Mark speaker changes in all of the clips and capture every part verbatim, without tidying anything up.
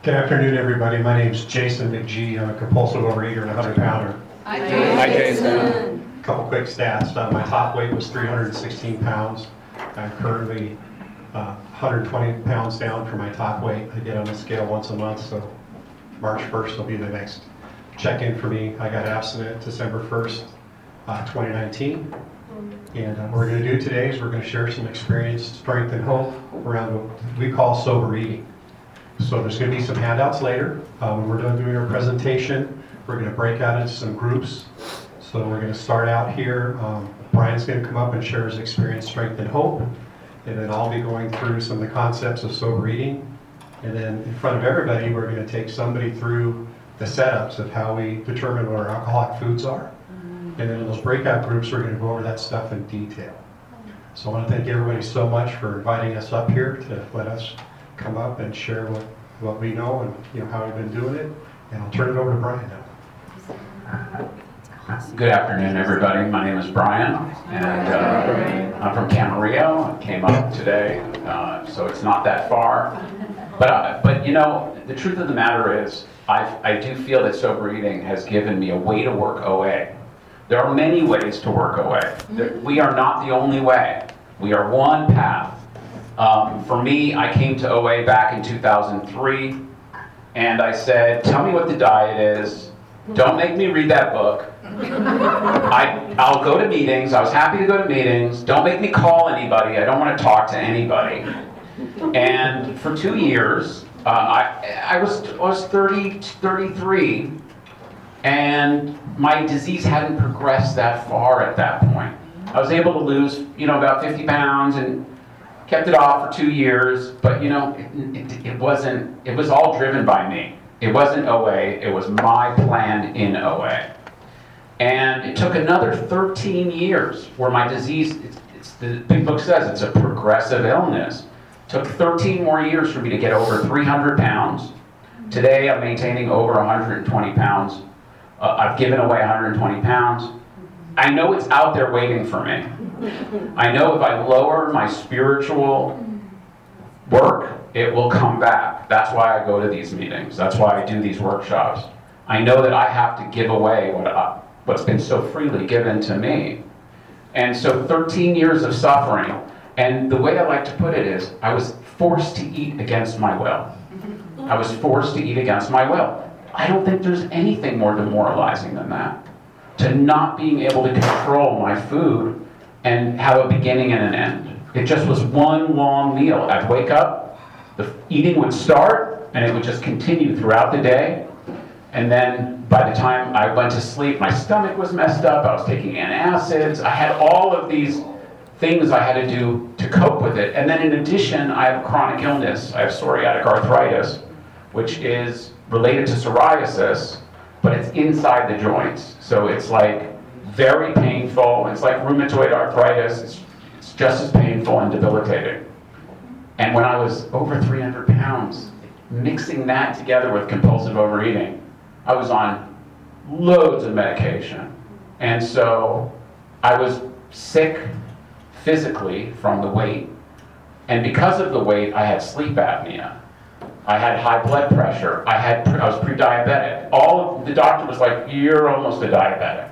Speaker 1: Good afternoon, everybody. My name is Jason McGee. I'm a compulsive overeater and a hundred pounder.
Speaker 2: Hi, Jason. Hi, Jason.
Speaker 1: A couple quick stats. Uh, my top weight was three hundred sixteen pounds. I'm currently uh, one hundred twenty pounds down from my top weight. I get on the scale once a month, so March first will be the next check-in for me. I got abstinent December first, uh, twenty nineteen. And uh, what we're going to do today is we're going to share some experience, strength, and hope around what we call sober eating. So there's going to be some handouts later. Uh, when we're done doing our presentation, we're going to break out into some groups. So we're going to start out here. Um, Brian's going to come up and share his experience, strength, and hope. And then I'll be going through some of the concepts of sober eating. And then in front of everybody, we're going to take somebody through the setups of how we determine what our alcoholic foods are. And then in those breakout groups, we're going to go over that stuff in detail. So I want to thank everybody so much for inviting us up here to let us come up and share what, what we know and you know how we've been doing it. And I'll turn it over to Brian now.
Speaker 3: Good afternoon, everybody. My name is Brian, and uh, I'm from Camarillo. I came up today, uh, so it's not that far. But uh, but you know, the truth of the matter is, I I do feel that sober eating has given me a way to work O A. There are many ways to work O A. We are not the only way. We are one path. Um, for me, I came to O A back in two thousand three, and I said, tell me what the diet is. Don't make me read that book. I, I'll go to meetings. I was happy to go to meetings. Don't make me call anybody. I don't want to talk to anybody. And for two years, uh, I, I was, I was thirty, thirty-three, and my disease hadn't progressed that far at that point. I was able to lose, you know, about fifty pounds and kept it off for two years, but you know, it, it, it wasn't, it was all driven by me. It wasn't O A, it was my plan in O A. And it took another thirteen years where my disease, it's, it's, the big book says it's a progressive illness. It took thirteen more years for me to get over three hundred pounds. Today I'm maintaining over one hundred twenty pounds. Uh, I've given away one hundred twenty pounds. I know it's out there waiting for me. I know if I lower my spiritual work, it will come back. That's why I go to these meetings. That's why I do these workshops. I know that I have to give away what I, what's been so freely given to me. And so thirteen years of suffering, and the way I like to put it is, I was forced to eat against my will. I was forced to eat against my will. I don't think there's anything more demoralizing than that. To not being able to control my food and have a beginning and an end. It just was one long meal. I'd wake up, the eating would start, and it would just continue throughout the day. And then by the time I went to sleep, my stomach was messed up, I was taking antacids, I had all of these things I had to do to cope with it. And then in addition, I have chronic illness. I have psoriatic arthritis, which is related to psoriasis, but it's inside the joints. So it's like very painful. It's like rheumatoid arthritis. It's, it's just as painful and debilitating. And when I was over three hundred pounds, mixing that together with compulsive overeating, I was on loads of medication. And so I was sick physically from the weight. And because of the weight, I had sleep apnea. I had high blood pressure. I had I was pre-diabetic. All of the doctor was like, "You're almost a diabetic."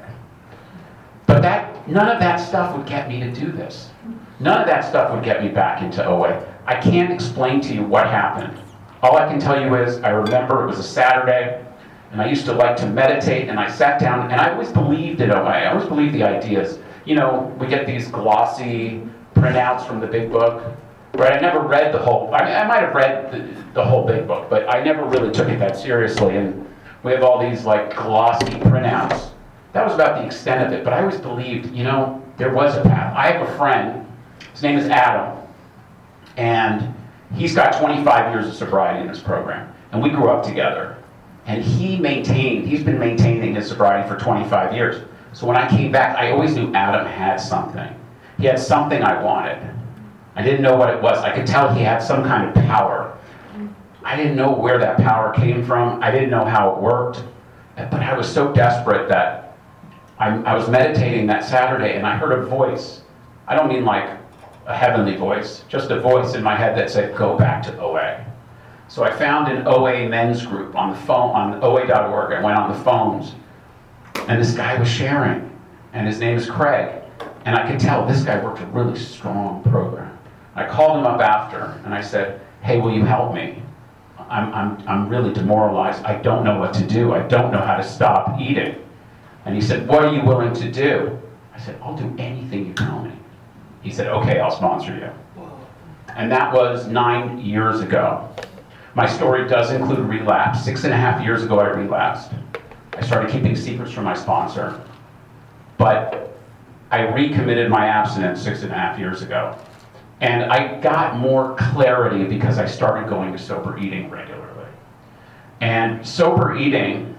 Speaker 3: But that none of that stuff would get me to do this. None of that stuff would get me back into O A. I can't explain to you what happened. All I can tell you is I remember it was a Saturday, and I used to like to meditate, and I sat down, and I always believed in O A. I always believed the ideas. You know, we get these glossy printouts from the big book. Right, I never read the whole, I mean, I might have read the, the whole big book, but I never really took it that seriously, and we have all these like glossy printouts. That was about the extent of it, but I always believed, you know, there was a path. I have a friend, his name is Adam, and he's got twenty-five years of sobriety in this program, and we grew up together, and he maintained, he's been maintaining his sobriety for twenty-five years. So when I came back, I always knew Adam had something. He had something I wanted. I didn't know what it was. I could tell he had some kind of power. I didn't know where that power came from. I didn't know how it worked. But I was so desperate that I, I was meditating that Saturday and I heard a voice. I don't mean like a heavenly voice, just a voice in my head that said, go back to O A. So I found an O A men's group on the phone, on O A dot org. I went on the phones, and this guy was sharing, and his name is Craig. And I could tell this guy worked a really strong program. I called him up after, and I said, hey, will you help me? I'm, I'm, I'm really demoralized. I don't know what to do. I don't know how to stop eating. And he said, what are you willing to do? I said, I'll do anything you tell me. He said, okay, I'll sponsor you. And that was nine years ago. My story does include relapse. Six and a half years ago, I relapsed. I started keeping secrets from my sponsor. But I recommitted my abstinence six and a half years ago. And I got more clarity because I started going to sober eating regularly. And sober eating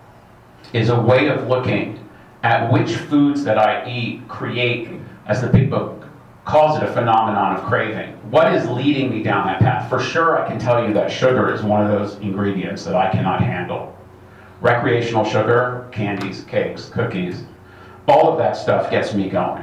Speaker 3: is a way of looking at which foods that I eat create, as the big book calls it, a phenomenon of craving. What is leading me down that path? For sure, I can tell you that sugar is one of those ingredients that I cannot handle. Recreational sugar, candies, cakes, cookies, all of that stuff gets me going.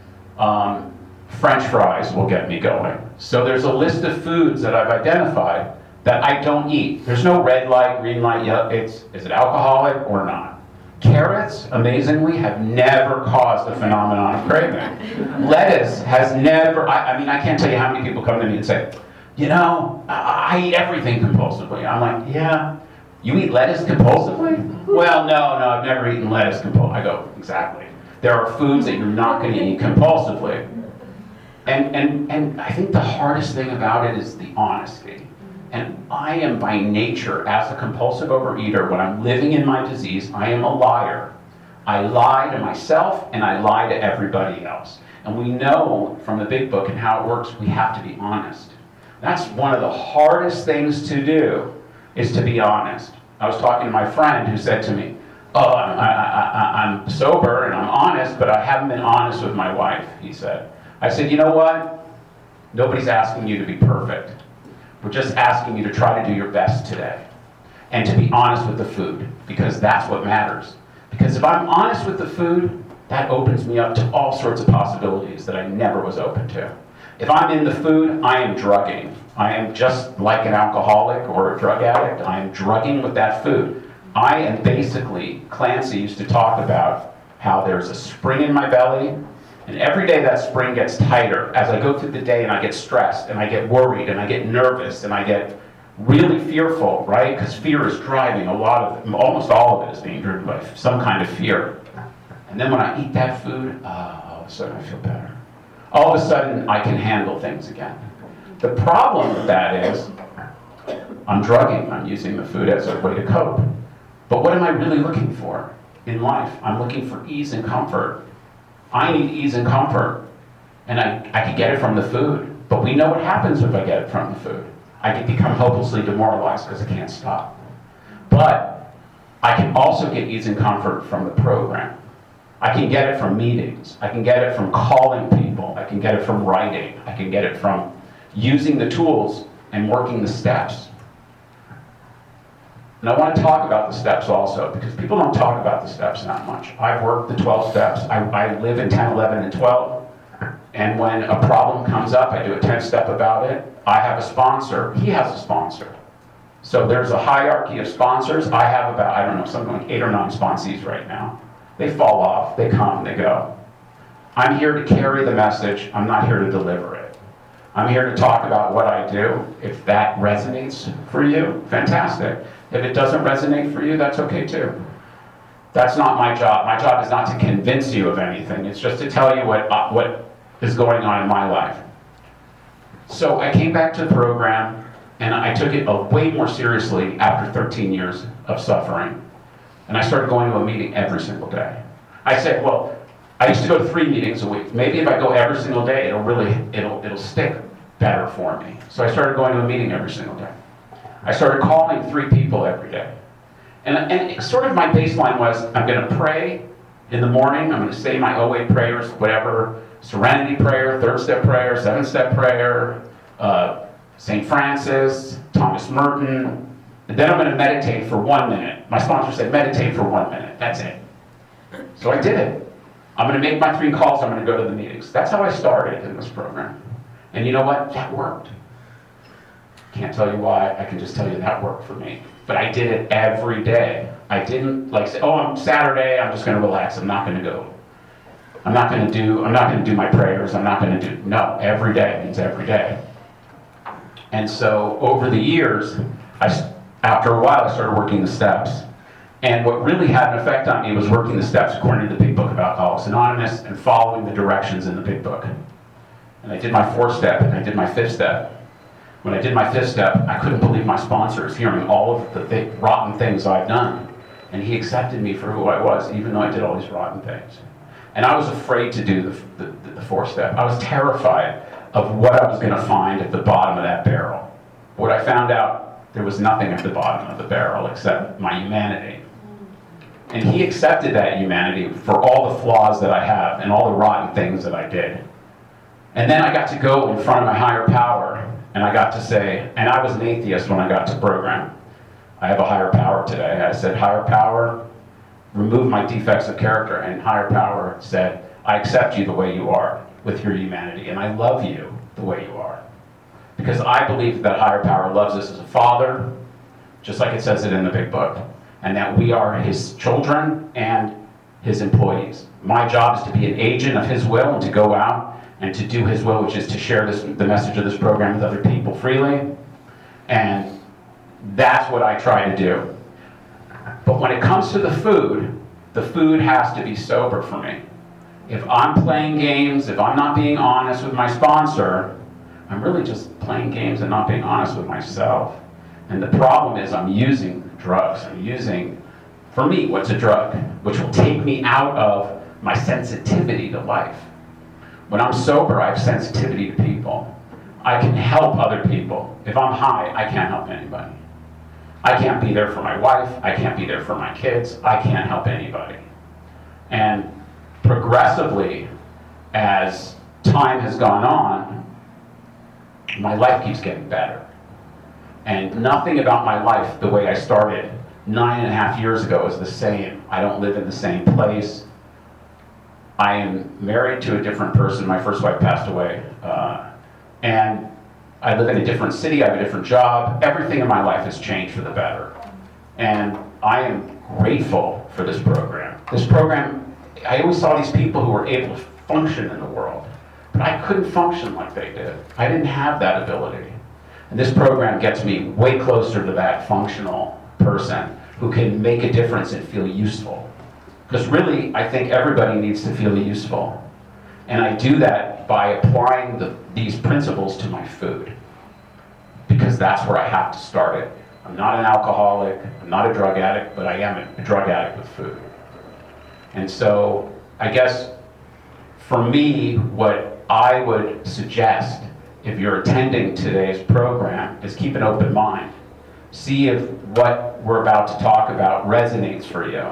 Speaker 3: Um, French fries will get me going. So there's a list of foods that I've identified that I don't eat. There's no red light, green light, yellow. It's, is it alcoholic or not? Carrots, amazingly, have never caused a phenomenon of craving. Lettuce has never, I, I mean, I can't tell you how many people come to me and say, you know, I, I eat everything compulsively. I'm like, yeah, you eat lettuce compulsively? Well, no, no, I've never eaten lettuce compulsively. I go, exactly. There are foods that you're not going to eat compulsively. And, and, and I think the hardest thing about it is the honesty. And I am by nature, as a compulsive overeater, when I'm living in my disease, I am a liar. I lie to myself and I lie to everybody else. And we know from the big book and how it works, we have to be honest. That's one of the hardest things to do, is to be honest. I was talking to my friend who said to me, oh, I, I, I, I'm sober and I'm honest, but I haven't been honest with my wife, he said. I said, you know what? Nobody's asking you to be perfect. We're just asking you to try to do your best today. And to be honest with the food, because that's what matters. Because if I'm honest with the food, that opens me up to all sorts of possibilities that I never was open to. If I'm in the food, I am drugging. I am just like an alcoholic or a drug addict. I am drugging with that food. I am basically, Clancy used to talk about how there's a spring in my belly, and every day that spring gets tighter as I go through the day and I get stressed and I get worried and I get nervous and I get really fearful, right? Because fear is driving a lot of it, almost all of it is being driven by some kind of fear. And then when I eat that food, uh, all of a sudden I feel better. All of a sudden I can handle things again. The problem with that is I'm drugging, I'm using the food as a way to cope. But what am I really looking for in life? I'm looking for ease and comfort. I need ease and comfort, and I, I can get it from the food. But we know what happens if I get it from the food. I can become hopelessly demoralized because I can't stop. But I can also get ease and comfort from the program. I can get it from meetings. I can get it from calling people. I can get it from writing. I can get it from using the tools and working the steps. And I want to talk about the steps also, because people don't talk about the steps that much. I've worked the twelve steps. I, I live in ten, eleven, and twelve. And when a problem comes up, I do a ten-step about it. I have a sponsor. He has a sponsor. So there's a hierarchy of sponsors. I have about, I don't know, something like eight or nine sponsees right now. They fall off. They come, they go. I'm here to carry the message. I'm not here to deliver it. I'm here to talk about what I do. If that resonates for you, fantastic. If it doesn't resonate for you, that's okay too. That's not my job. My job is not to convince you of anything. It's just to tell you what, uh, what is going on in my life. So I came back to the program, and I took it uh, way more seriously after thirteen years of suffering. And I started going to a meeting every single day. I said, well, I used to go to three meetings a week. Maybe if I go every single day, it'll really, it'll, it'll stick better for me. So I started going to a meeting every single day. I started calling three people every day. And, and it, sort of my baseline was, I'm going to pray in the morning. I'm going to say my O A prayers, whatever, Serenity Prayer, Third Step Prayer, Seventh Step Prayer, uh, Saint Francis, Thomas Merton. And then I'm going to meditate for one minute. My sponsor said, meditate for one minute. That's it. So I did it. I'm going to make my three calls. I'm going to go to the meetings. That's how I started in this program. And you know what? That worked. Can't tell you why, I can just tell you that worked for me. But I did it every day. I didn't like say, oh, I'm Saturday, I'm just gonna relax, I'm not gonna go. I'm not gonna do, I'm not gonna do my prayers, I'm not gonna do, no, every day means every day. And so over the years, I, after a while, I started working the steps. And what really had an effect on me was working the steps according to the Big Book of Alcoholics Anonymous and following the directions in the Big Book. And I did my fourth step, and I did my fifth step. When I did my fifth step, I couldn't believe my sponsors hearing all of the th- rotten things I'd done. And he accepted me for who I was, even though I did all these rotten things. And I was afraid to do the, the, the fourth step. I was terrified of what I was going to find at the bottom of that barrel. What I found out, there was nothing at the bottom of the barrel except my humanity. And he accepted that humanity for all the flaws that I have and all the rotten things that I did. And then I got to go in front of my higher power, and I got to say, and I was an atheist when I got to program. I have a higher power today. I said, higher power, remove my defects of character, and higher power said, I accept you the way you are with your humanity, and I love you the way you are. Because I believe that higher power loves us as a father, just like it says it in the Big Book, and that we are his children and his employees. My job is to be an agent of his will and to go out and to do his will, which is to share this, the message of this program with other people freely. And that's what I try to do. But when it comes to the food, the food has to be sober for me. If I'm playing games, if I'm not being honest with my sponsor, I'm really just playing games and not being honest with myself. And the problem is I'm using drugs. I'm using, for me, what's a drug? Which will take me out of my sensitivity to life. When I'm sober, I have sensitivity to people. I can help other people. If I'm high, I can't help anybody. I can't be there for my wife. I can't be there for my kids. I can't help anybody. And progressively, as time has gone on, my life keeps getting better. And nothing about my life, the way I started nine and a half years ago, is the same. I don't live in the same place. I am married to a different person. My first wife passed away. Uh, and I live in a different city. I have a different job. Everything in my life has changed for the better. And I am grateful for this program. This program, I always saw these people who were able to function in the world, but I couldn't function like they did. I didn't have that ability. And this program gets me way closer to that functional person who can make a difference and feel useful. Because really, I think everybody needs to feel useful. And I do that by applying the, these principles to my food. Because that's where I have to start it. I'm not an alcoholic, I'm not a drug addict, but I am a drug addict with food. And so, I guess, for me, what I would suggest, if you're attending today's program, is keep an open mind. See if what we're about to talk about resonates for you.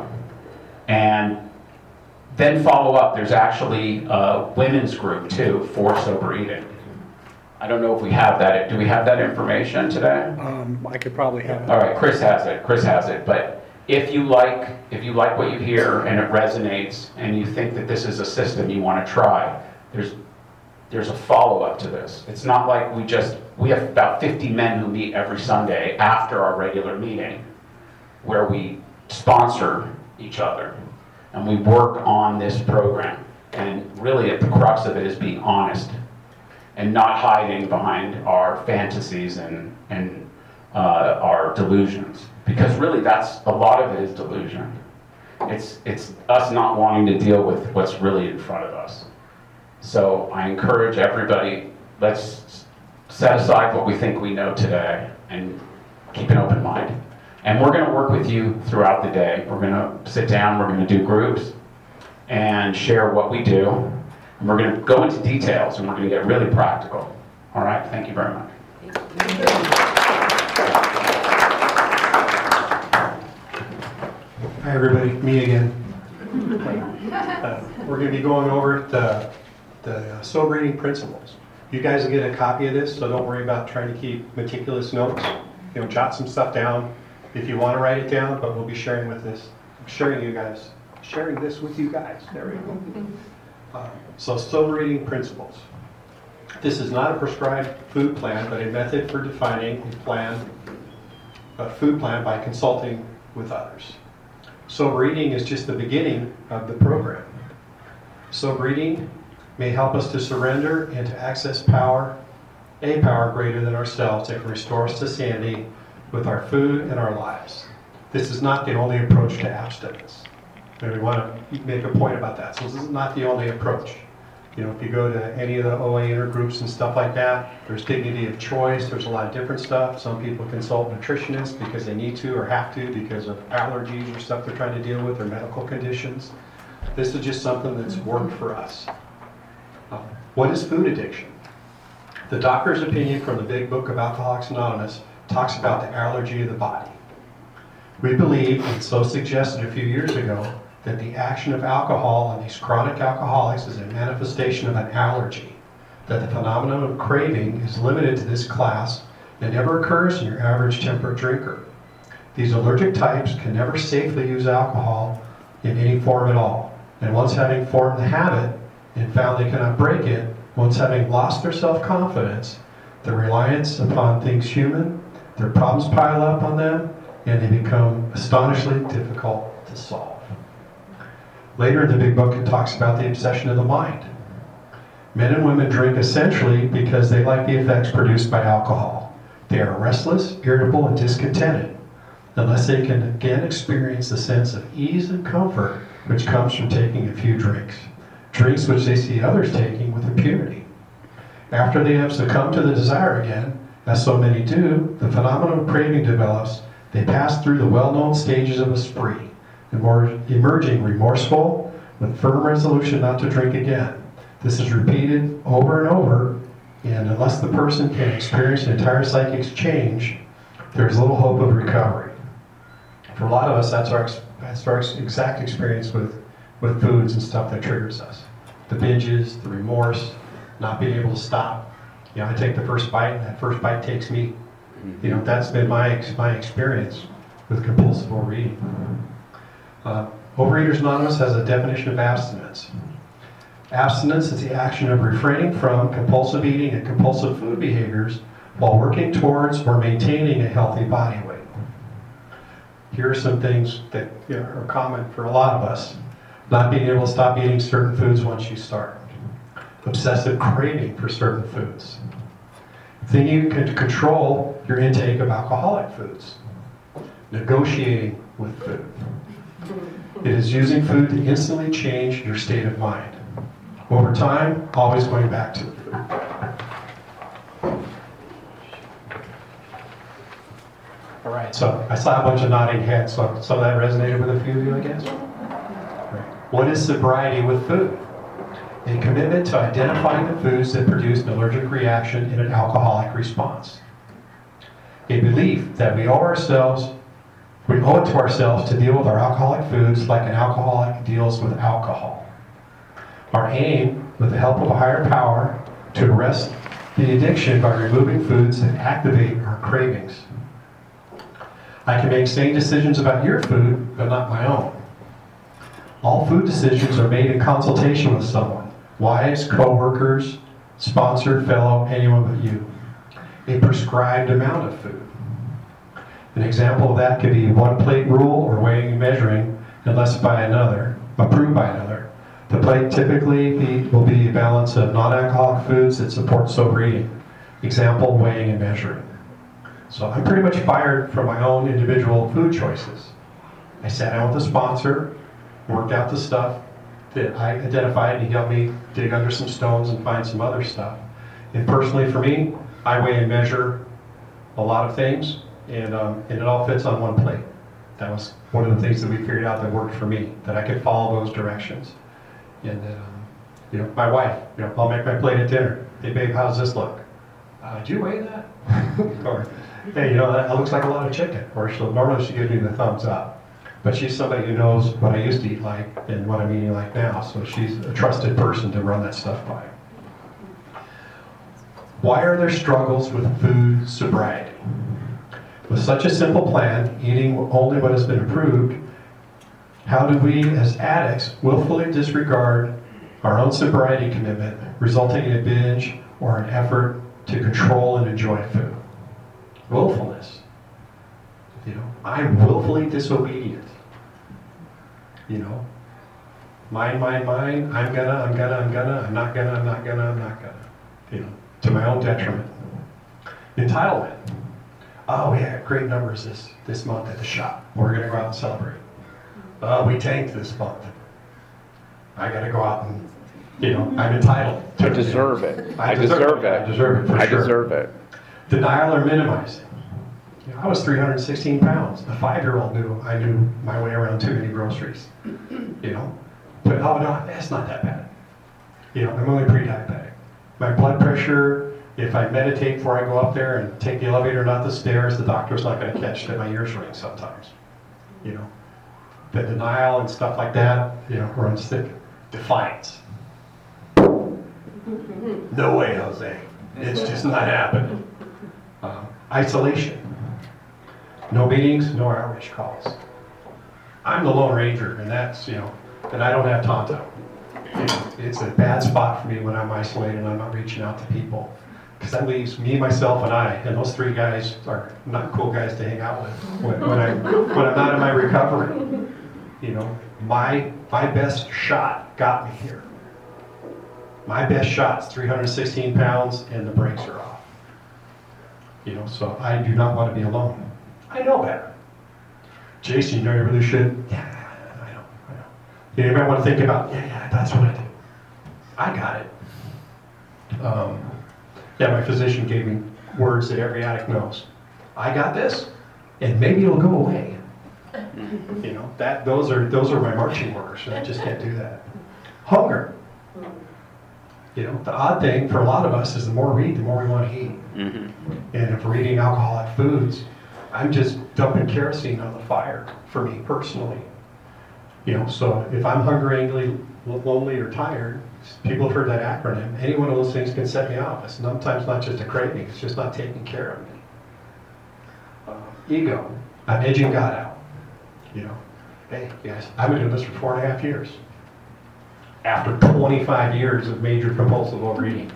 Speaker 3: And then follow up. There's actually a women's group, too, for sober eating. I don't know if we have that. Do we have that information today?
Speaker 2: Um, I could probably have it.
Speaker 3: All right, Chris has it. Chris has it. But if you like, if you like what you hear and it resonates, and you think that this is a system you want to try, there's there's a follow-up to this. It's not like we just we have about fifty men who meet every Sunday after our regular meeting, where we sponsor each other and we work on this program. And really, at the crux of it is being honest and not hiding behind our fantasies and and uh, our delusions. Because really, that's a lot of it is delusion. It's it's us not wanting to deal with what's really in front of us. So I encourage everybody, let's set aside what we think we know today and keep an open mind. And we're going to work with you throughout the day. We're going to sit down, we're going to do groups and share what we do. And we're going to go into details and we're going to get really practical. All right, thank you very much.
Speaker 1: Hi everybody, me again. Uh, we're going to be going over the, the uh, sober eating principles. You guys will get a copy of this, so don't worry about trying to keep meticulous notes. You know, jot some stuff down if you want to write it down, but we'll be sharing with this, sharing you guys, sharing this with you guys. There we go. Uh, so sober eating principles. This is not a prescribed food plan, but a method for defining a plan, a food plan by consulting with others. Sober eating is just the beginning of the program. Sober eating may help us to surrender and to access power, a power greater than ourselves that can restore us to sanity with our food and our lives. This is not the only approach to abstinence. And we want to make a point about that. So this is not the only approach. You know, if you go to any of the O A intergroups and stuff like that, there's dignity of choice, there's a lot of different stuff. Some people consult nutritionists because they need to or have to because of allergies or stuff they're trying to deal with or medical conditions. This is just something that's worked for us. Uh, what is food addiction? The doctor's opinion from the Big Book of Alcoholics Anonymous talks about the allergy of the body. We believe, and so suggested a few years ago, that the action of alcohol on these chronic alcoholics is a manifestation of an allergy, that the phenomenon of craving is limited to this class and never occurs in your average temperate drinker. These allergic types can never safely use alcohol in any form at all, and once having formed the habit and found they cannot break it, once having lost their self-confidence, the reliance upon things human, their problems pile up on them, and they become astonishingly difficult to solve. Later in the Big Book, it talks about the obsession of the mind. Men and women drink essentially because they like the effects produced by alcohol. They are restless, irritable, and discontented unless they can again experience the sense of ease and comfort which comes from taking a few drinks. Drinks which they see others taking with impunity. After they have succumbed to the desire again, as so many do, the phenomenon of craving develops. They pass through the well-known stages of a spree, emerging remorseful, with firm resolution not to drink again. This is repeated over and over, and unless the person can experience an entire psychic change, there is little hope of recovery. For a lot of us, that's our, that's our exact experience with, with foods and stuff that triggers us. The binges, the remorse, not being able to stop. You know, I take the first bite, and that first bite takes me. You know, that's been my my experience with compulsive overeating. Uh, Overeaters Anonymous has a definition of abstinence. Abstinence is the action of refraining from compulsive eating and compulsive food behaviors while working towards or maintaining a healthy body weight. Here are some things that, you know, are common for a lot of us. Not being able to stop eating certain foods once you start. Obsessive craving for certain foods. Thinking you can control your intake of alcoholic foods. Negotiating with food. It is using food to instantly change your state of mind. Over time, always going back to the food. All right, so I saw a bunch of nodding heads, so some of that resonated with a few of you, I guess. Right. What is sobriety with food? A commitment to identifying the foods that produce an allergic reaction in an alcoholic response. A belief that we owe ourselves, we owe it to ourselves to deal with our alcoholic foods like an alcoholic deals with alcohol. Our aim, with the help of a higher power, to arrest the addiction by removing foods that activate our cravings. I can make sane decisions about your food, but not my own. All food decisions are made in consultation with someone. Wives, co-workers, sponsored, fellow, anyone but you. A prescribed amount of food. An example of that could be one plate rule or weighing and measuring, unless by another, approved by another. The plate typically be, will be a balance of non-alcoholic foods that support sober eating. Example, weighing and measuring. So I'm pretty much fired from my own individual food choices. I sat down with a sponsor, worked out the stuff that I identified, and he helped me dig under some stones and find some other stuff. And personally for me, I weigh and measure a lot of things, and, um, and it all fits on one plate. That was one of the things that we figured out that worked for me, that I could follow those directions. And then, um, you know, my wife, you know, I'll make my plate at dinner. Hey babe, how's this look? Uh, do you weigh that? Or, hey, you know, that looks like a lot of chicken. Or she'll, normally she gives me the thumbs up. But she's somebody who knows what I used to eat like and what I'm eating like now. So she's a trusted person to run that stuff by. Why are there struggles with food sobriety? With such a simple plan, eating only what has been approved, how do we as addicts willfully disregard our own sobriety commitment, resulting in a binge or an effort to control and enjoy food. Willfulness. You know, I'm willfully disobedient. You know, mind, mind, mind, I'm gonna, I'm gonna, I'm gonna, I'm not gonna, I'm not gonna, I'm not gonna. You know, to my own detriment. Entitlement. Oh, we had great numbers this, this month at the shop. We're gonna go out and celebrate. Oh, we tanked this month. I gotta go out and, you know, I'm entitled to
Speaker 2: I deserve it.
Speaker 1: I
Speaker 2: I
Speaker 1: deserve
Speaker 2: deserve
Speaker 1: it.
Speaker 2: it.
Speaker 1: I deserve it, for
Speaker 2: I
Speaker 1: sure.
Speaker 2: deserve it.
Speaker 1: Denial or minimizing. You know, I was three hundred sixteen pounds. A five-year-old knew I knew my way around too many groceries. You know, but oh no, that's not that bad. You know, I'm only pre-diabetic. My blood pressure, if I meditate before I go up there and take the elevator, not the stairs, the doctor's not going to catch that my ears ring sometimes. You know, the denial and stuff like that, you know, runs thick. Defiance. No way, Jose. It's just not happening. Um, isolation. No meetings, no outreach calls. I'm the Lone Ranger, and that's, you know, and I don't have Tonto. You know, it's a bad spot for me when I'm isolated and I'm not reaching out to people. Because that leaves me, myself, and I, and those three guys are not cool guys to hang out with when, when, I, when I'm not in my recovery. You know, my, my best shot got me here. My best shot's three hundred sixteen pounds and the brakes are off. You know, so I do not want to be alone. I know better. Jason, you know you really should? Yeah, I know, I know. You, know, you might want to think about, yeah, yeah, that's what I do. I got it. Um, yeah, my physician gave me words that every addict knows. I got this, and maybe it'll go away. You know, that those are those are my marching orders, and I just can't do that. Hunger. You know, the odd thing for a lot of us is the more we eat, the more we want to eat. Mm-hmm. And if we're eating alcoholic foods, I'm just dumping kerosene on the fire for me personally. You know, so if I'm hungry, angry, lonely, or tired, people have heard that acronym. Any one of those things can set me off. It's sometimes not just a craving, it's just not taking care of me. Uh, ego. I'm edging God out. You know, hey, guys, I've been doing this for four and a half years. After twenty-five years of major compulsive overeating.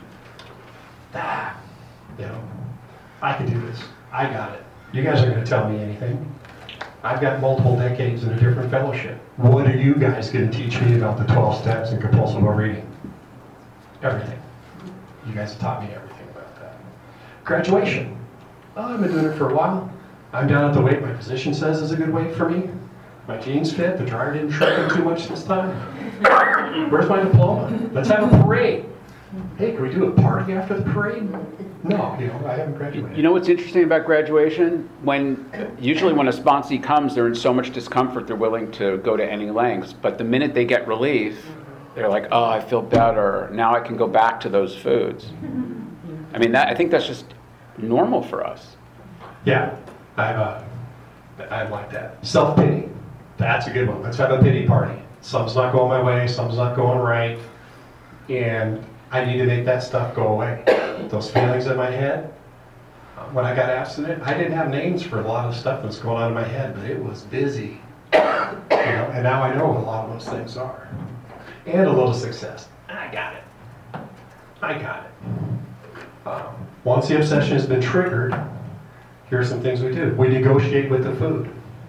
Speaker 1: Ah, you know, I can do this. I got it. You guys aren't going to tell me anything. I've got multiple decades in a different fellowship. What are you guys going to teach me about the twelve steps in compulsive overeating? Everything. You guys have taught me everything about that. Graduation. Oh, I've been doing it for a while. I'm down at the weight my physician says is a good weight for me. My jeans fit. The dryer didn't shrink too much this time. Where's my diploma? Let's have a parade. Hey, can we do a party after the parade? No, you know, I haven't graduated.
Speaker 2: You know what's interesting about graduation? When usually when a sponsee comes, they're in so much discomfort they're willing to go to any lengths. But the minute they get relief, they're like, "Oh, I feel better. Now I can go back to those foods." I mean, that I think that's just normal for us.
Speaker 1: Yeah, I've uh, I like that. Self-pity. That's a good one. Let's have a pity party. Some's not going my way. Some's not going right, and I need to make that stuff go away. Those feelings in my head. Uh, when I got abstinent, I didn't have names for a lot of stuff that's going on in my head, but it was busy. You know, and now I know what a lot of those things are. And a little success. I got it. I got it. Um, once the obsession has been triggered, here's some things we do. We negotiate with the food.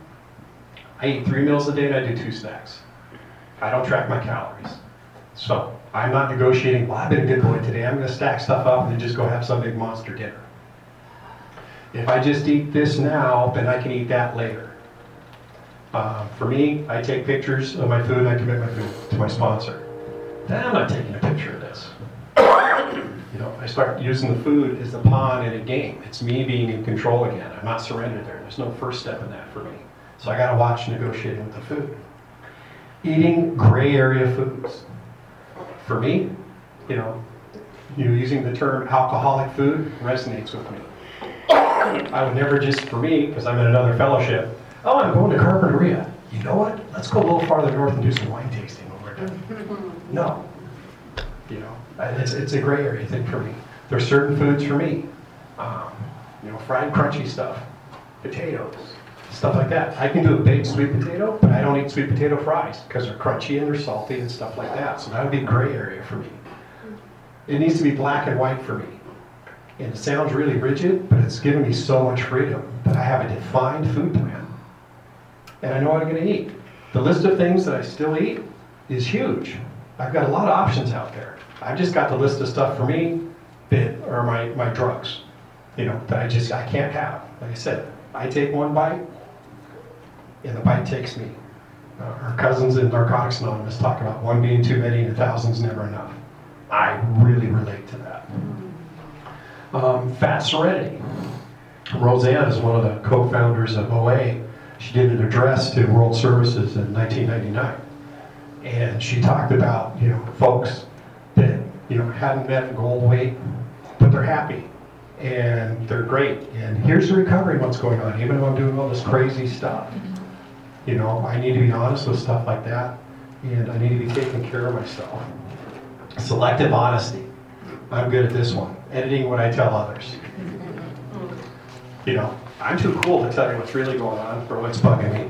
Speaker 1: I eat three meals a day and I do two snacks. I don't track my calories. So I'm not negotiating, well, I've been a good boy today. I'm going to stack stuff up and then just go have some big monster dinner. If I just eat this now, then I can eat that later. Uh, for me, I take pictures of my food and I commit my food to my sponsor. Then I'm not taking a picture of this. You know, I start using the food as a pawn in a game. It's me being in control again. I'm not surrendered there. There's no first step in that for me. So I got to watch negotiating with the food. Eating gray area foods. For me, you know, you know, using the term alcoholic food resonates with me. I would never just, for me, because I'm in another fellowship, oh, I'm going to Carpinteria. You know what? Let's go a little farther north and do some wine tasting when we're done. No. You know, it's, it's a gray area thing for me. There's certain foods for me. Um, you know, fried crunchy stuff, potatoes, stuff like that. I can do a baked sweet potato, but I don't eat sweet potato fries because they're crunchy and they're salty and stuff like that. So that would be a gray area for me. It needs to be black and white for me. And it sounds really rigid, but it's given me so much freedom that I have a defined food plan. And I know what I'm going to eat. The list of things that I still eat is huge. I've got a lot of options out there. I've just got the list of stuff for me that are my, my drugs, you know, that I just, I can't have. Like I said, I take one bite, and the bite takes me. Uh, our cousins in Narcotics Anonymous talk about one being too many and a thousand's never enough. I really relate to that. Um, Fat Serenity. Roseanne is one of the co-founders of O A. She did an address to World Services in nineteen ninety-nine. And she talked about, you know, folks that, you know, hadn't met goal weight, but they're happy and they're great. And here's the recovery, what's going on, even though I'm doing all this crazy stuff. You know, I need to be honest with stuff like that, and I need to be taking care of myself. Selective honesty. I'm good at this one. Editing what I tell others. You know, I'm too cool to tell you what's really going on or what's bugging me.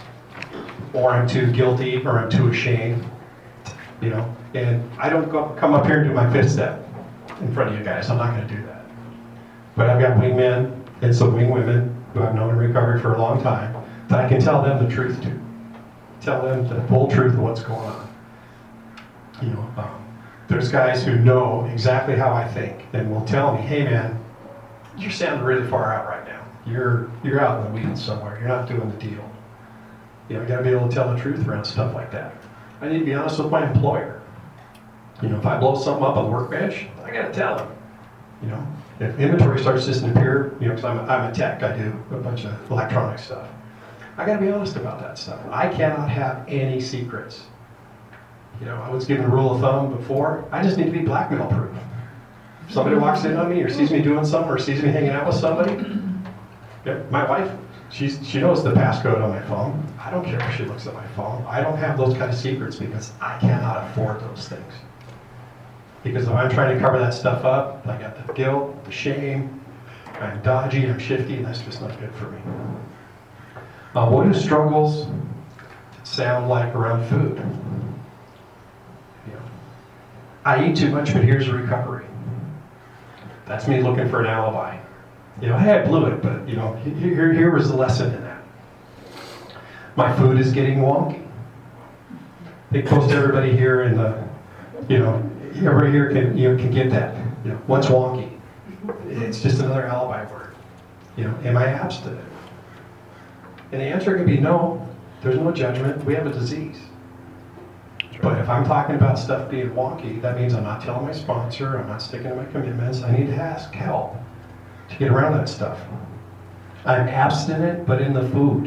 Speaker 1: Or I'm too guilty, or I'm too ashamed. You know, and I don't go, come up here and do my fifth step in front of you guys. I'm not going to do that. But I've got wingmen and some wing women who I've known in recovery for a long time that I can tell them the truth to. Tell them the full truth of what's going on. You know, um, there's guys who know exactly how I think and will tell me, hey man, you're sounding really far out right now. You're you're out in the weeds somewhere. You're not doing the deal. You know, I got to be able to tell the truth around stuff like that. I need to be honest with my employer. You know, if I blow something up on the workbench, I got to tell them. You know, if inventory starts to disappear, you know, because I'm, a, I'm a tech, I do a bunch of electronic stuff. I got to be honest about that stuff. I cannot have any secrets. You know, I was given a rule of thumb before. I just need to be blackmail proof. If somebody walks in on me or sees me doing something or sees me hanging out with somebody, yeah, my wife, she's, she knows the passcode on my phone. I don't care if she looks at my phone. I don't have those kind of secrets because I cannot afford those things. Because if I'm trying to cover that stuff up, I got the guilt, the shame, I'm dodgy, I'm shifty, and that's just not good for me. Uh, what do struggles sound like around food? You know, I eat too much, but here's a recovery. That's me looking for an alibi. You know, hey, I blew it, but you know, here, here was the lesson in that. My food is getting wonky. I think most everybody here in the, you know, everybody here can, you know, can get that. You know, what's wonky? It's just another alibi word. You know, am I abstinent? And the answer could be no. There's no judgment. We have a disease. But if I'm talking about stuff being wonky, that means I'm not telling my sponsor, I'm not sticking to my commitments. I need to ask help to get around that stuff. I'm abstinent, but in the food.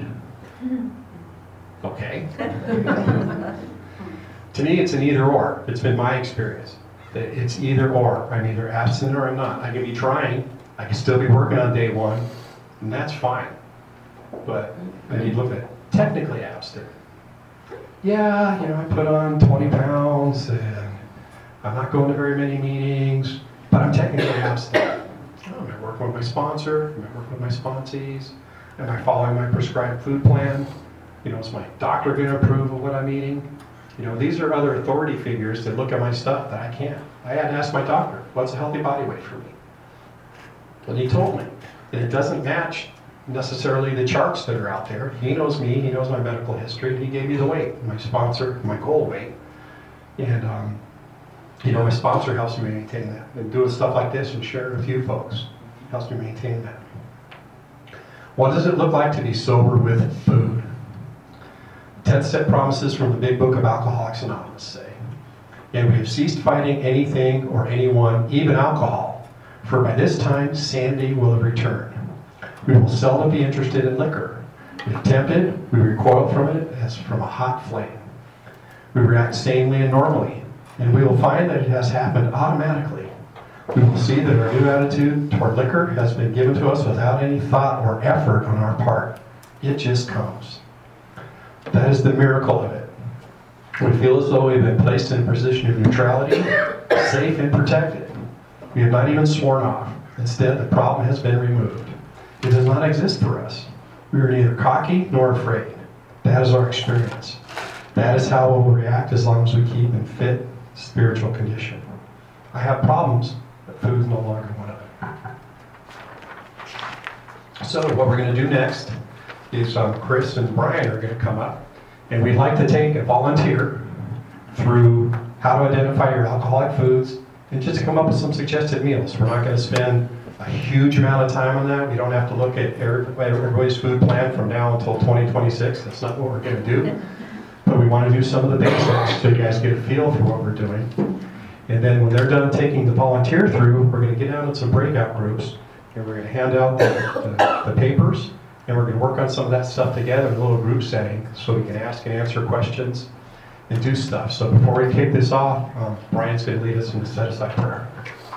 Speaker 1: Okay. To me, it's an either or. It's been my experience. That it's either or. I'm either abstinent or I'm not. I can be trying. I can still be working on day one, and that's fine. But I need to look at technically abstinent. Yeah, you know, I put on twenty pounds, and I'm not going to very many meetings, but I'm technically abstinent. Oh, am I working with my sponsor? Am I working with my sponsees? Am I following my prescribed food plan? You know, is my doctor going to approve of what I'm eating? You know, these are other authority figures that look at my stuff that I can't. I had to ask my doctor, what's a healthy body weight for me? And he told me. And it doesn't match necessarily the charts that are out there. He knows me, he knows my medical history, he gave me the weight, my sponsor, my goal weight. And, um, you know, my sponsor helps me maintain that. And doing stuff like this and sharing it with you folks helps me maintain that. What does it look like to be sober with food? tenth step promises from the big book of Alcoholics Anonymous say, and we have ceased fighting anything or anyone, even alcohol, for by this time sanity will have returned. We will seldom be interested in liquor. If tempted, we recoil from it as from a hot flame. We react sanely and normally, and we will find that it has happened automatically. We will see that our new attitude toward liquor has been given to us without any thought or effort on our part. It just comes. That is the miracle of it. We feel as though we've been placed in a position of neutrality, safe and protected. We have not even sworn off. Instead, the problem has been removed. It does not exist for us. We are neither cocky nor afraid. That is our experience. That is how we'll react as long as we keep in fit spiritual condition. I have problems, but food's no longer one of them. So what we're going to do next is um, Chris and Brian are going to come up, and we'd like to take a volunteer through how to identify your alcoholic foods and just to come up with some suggested meals. We're not going to spend a huge amount of time on that. We don't have to look at everybody's food plan from now until twenty twenty-six. That's not what we're going to do. But we want to do some of the basics so you guys get a feel for what we're doing. And then when they're done taking the volunteer through, we're going to get down in some breakout groups, and we're going to hand out the, the, the papers, and we're going to work on some of that stuff together in a little group setting so we can ask and answer questions and do stuff. So before we kick this off, um, Brian's going to lead us in the set-aside prayer.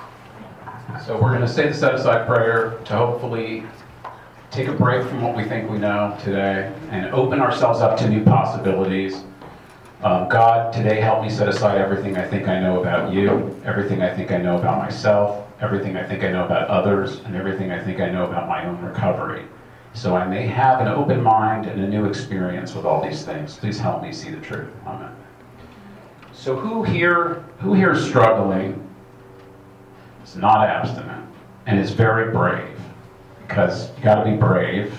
Speaker 3: So we're going to say the set-aside prayer to hopefully take a break from what we think we know today and open ourselves up to new possibilities. Um, God, today help me set aside everything I think I know about you, everything I think I know about myself, everything I think I know about others, and everything I think I know about my own recovery. So I may have an open mind and a new experience with all these things. Please help me see the truth. Amen. So who here, who here is struggling? It's not abstinent, and is very brave, because you got to be brave.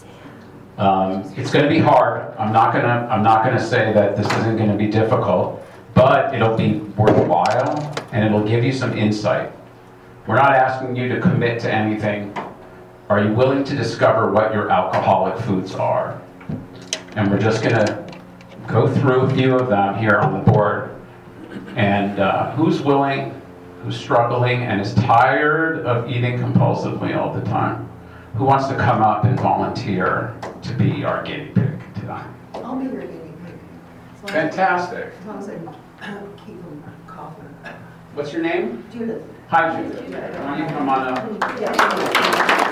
Speaker 3: Um, it's going to be hard. I'm not going to. I'm not going to say that this isn't going to be difficult, but it'll be worthwhile, and it'll give you some insight. We're not asking you to commit to anything. Are you willing to discover what your alcoholic foods are? And we're just going to go through a few of them here on the board. And uh, who's willing? Who's struggling and is tired of eating compulsively all the time? Who wants to come up and volunteer to be our guinea pig tonight?
Speaker 4: I'll be your guinea pig. As long as-
Speaker 3: Fantastic.
Speaker 4: As long as I keep them coughing.
Speaker 3: What's your name?
Speaker 4: Judith.
Speaker 3: Hi, Judith. Why don't you come on up?
Speaker 4: Yeah.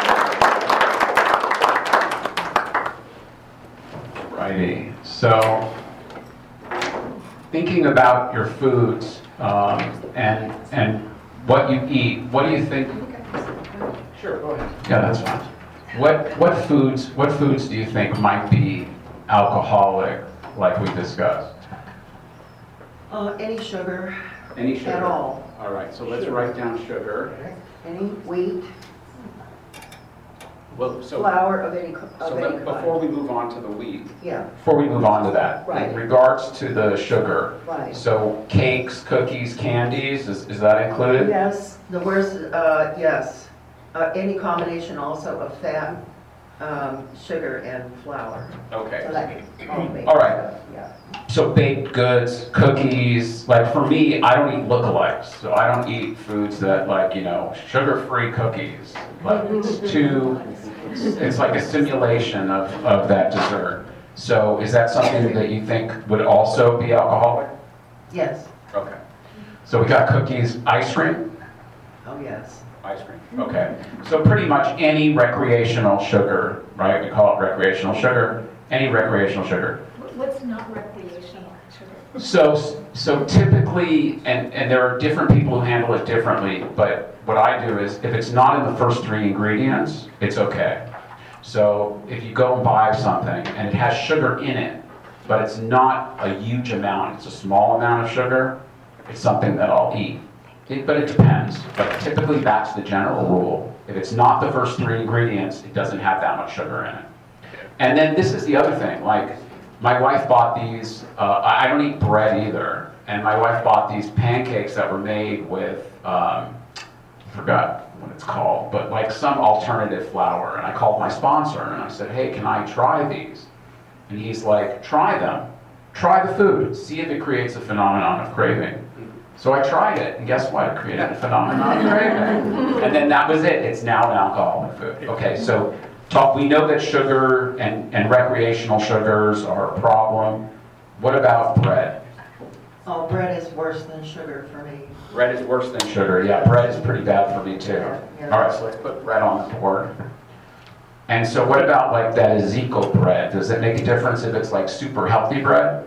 Speaker 3: Righty. So, thinking about your foods um, and and what you eat, what do you think? Sure, go ahead. Yeah, that's fine. What what foods what foods do you think might be alcoholic, like we discussed?
Speaker 4: Uh, any sugar.
Speaker 3: Any sugar?
Speaker 4: At all.
Speaker 3: All right. So let's write down sugar.
Speaker 4: Any wheat,
Speaker 3: Well, so
Speaker 4: flour of any, co-
Speaker 3: so
Speaker 4: of any
Speaker 3: let- before
Speaker 4: kind.
Speaker 3: we move on to the wheat,
Speaker 4: Yeah,
Speaker 3: before we move on to that,
Speaker 4: Right.
Speaker 3: in regards to the sugar,
Speaker 4: right.
Speaker 3: so cakes, cookies, candies, is, is that included?
Speaker 4: Yes, the worst, uh, yes. Uh, any combination also of fat, um, sugar and flour.
Speaker 3: Okay.
Speaker 4: So that all baked
Speaker 3: All right.
Speaker 4: stuff, yeah.
Speaker 3: So baked goods, cookies, like for me, I don't eat lookalikes. So I don't eat foods that like, you know, sugar-free cookies. Like it's too, it's like a simulation of, of that dessert. So is that something that you think would also be alcoholic?
Speaker 4: Yes,
Speaker 3: Okay. So we got cookies, ice cream?
Speaker 4: oh yes.
Speaker 3: Ice cream. Okay. So pretty much any recreational sugar, right? We call it recreational sugar. Any recreational sugar.
Speaker 5: What's not recreational sugar?
Speaker 3: So, so typically, and, and there are different people who handle it differently, but what I do is, if it's not in the first three ingredients, it's okay. So if you go and buy something and it has sugar in it, but it's not a huge amount, it's a small amount of sugar, it's something that I'll eat. It, but it depends. But typically that's the general rule. If it's not the first three ingredients, it doesn't have that much sugar in it. And then this is the other thing, like, my wife bought these, uh, I don't eat bread either, and my wife bought these pancakes that were made with, um, I forgot what it's called, but like some alternative flour, and I called my sponsor and I said, hey, can I try these? And he's like, try them, try the food, see if it creates a phenomenon of craving. So I tried it, and guess what? It created a phenomenon of craving. And then that was it, it's now an alcoholic food. Okay, so talk, we know that sugar and, and recreational sugars are a problem. What about bread?
Speaker 4: Oh, bread is worse than sugar for me.
Speaker 3: Bread is worse than sugar. Yeah, bread is pretty bad for me too.
Speaker 4: Yeah.
Speaker 3: All right, so let's put bread on the board. And so what about like that Ezekiel bread? Does it make a difference if it's like super healthy bread?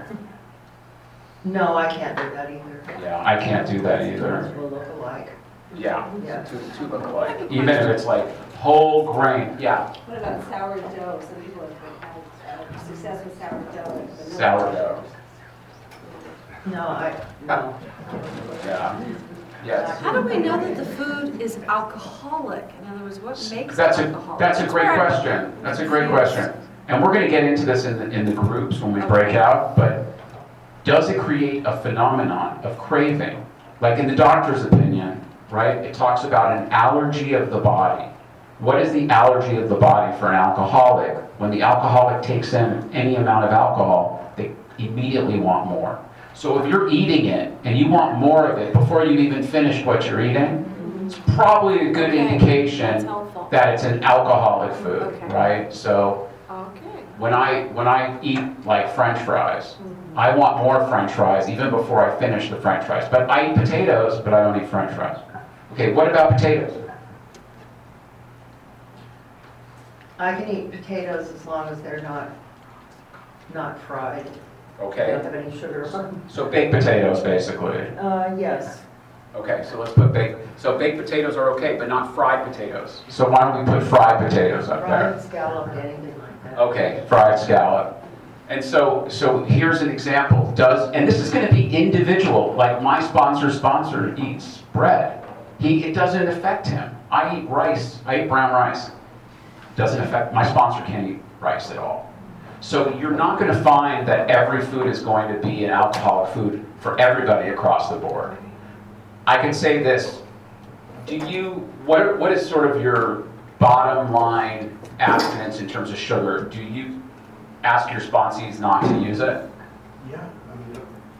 Speaker 4: No, I can't do that either.
Speaker 3: Yeah, I can't do that either.
Speaker 4: It will look alike.
Speaker 3: Yeah,
Speaker 4: Yeah.
Speaker 3: two, two look alike. Even if it's like whole grain. Yeah,
Speaker 5: What about sourdough? Some people have had uh, success with sourdough. but no-
Speaker 3: sourdough.
Speaker 4: No, I, no.
Speaker 3: Yeah. Yes.
Speaker 6: How do we know that the food is alcoholic? In other words, what makes it
Speaker 3: That's a,
Speaker 6: alcoholic?
Speaker 3: that's a great
Speaker 6: where I'm
Speaker 3: question. That's a great
Speaker 6: confused.
Speaker 3: question. And we're going to get into this in the, in the groups when we break out, but does it create a phenomenon of craving? Like in the doctor's opinion, right, it talks about an allergy of the body. What is the allergy of the body for an alcoholic? When the alcoholic takes in any amount of alcohol, they immediately want more. So if you're eating it and you want more of it before you've even finished what you're eating, it's probably a good
Speaker 6: Okay,
Speaker 3: indication
Speaker 6: that's helpful.
Speaker 3: that it's an alcoholic food,
Speaker 6: Okay.
Speaker 3: right? So
Speaker 6: Okay.
Speaker 3: when I when I eat like French fries, I want more French fries even before I finish the French fries. But I eat potatoes, but I don't eat French fries. Okay, what about potatoes?
Speaker 4: I can eat potatoes as long as they're not, not fried. They
Speaker 3: Okay,
Speaker 4: don't have any sugar on them.
Speaker 3: so baked potatoes basically.
Speaker 4: Uh, yes.
Speaker 3: Okay, so let's put baked, so baked potatoes are okay, but not fried potatoes. So why don't we put fried potatoes up there?
Speaker 4: Fried scallop, anything like that.
Speaker 3: Okay, fried scallop. And so, so here's an example. Does, and this is going to be individual. Like my sponsor's sponsor eats bread. He, it doesn't affect him. I eat rice. I eat brown rice. Doesn't affect, my sponsor can't eat rice at all. So you're not going to find that every food is going to be an alcoholic food for everybody across the board. I can say this. Do you, what, what is sort of your bottom line abstinence in terms of sugar? Do you ask your sponsees not to use it?
Speaker 7: Yeah, I mean,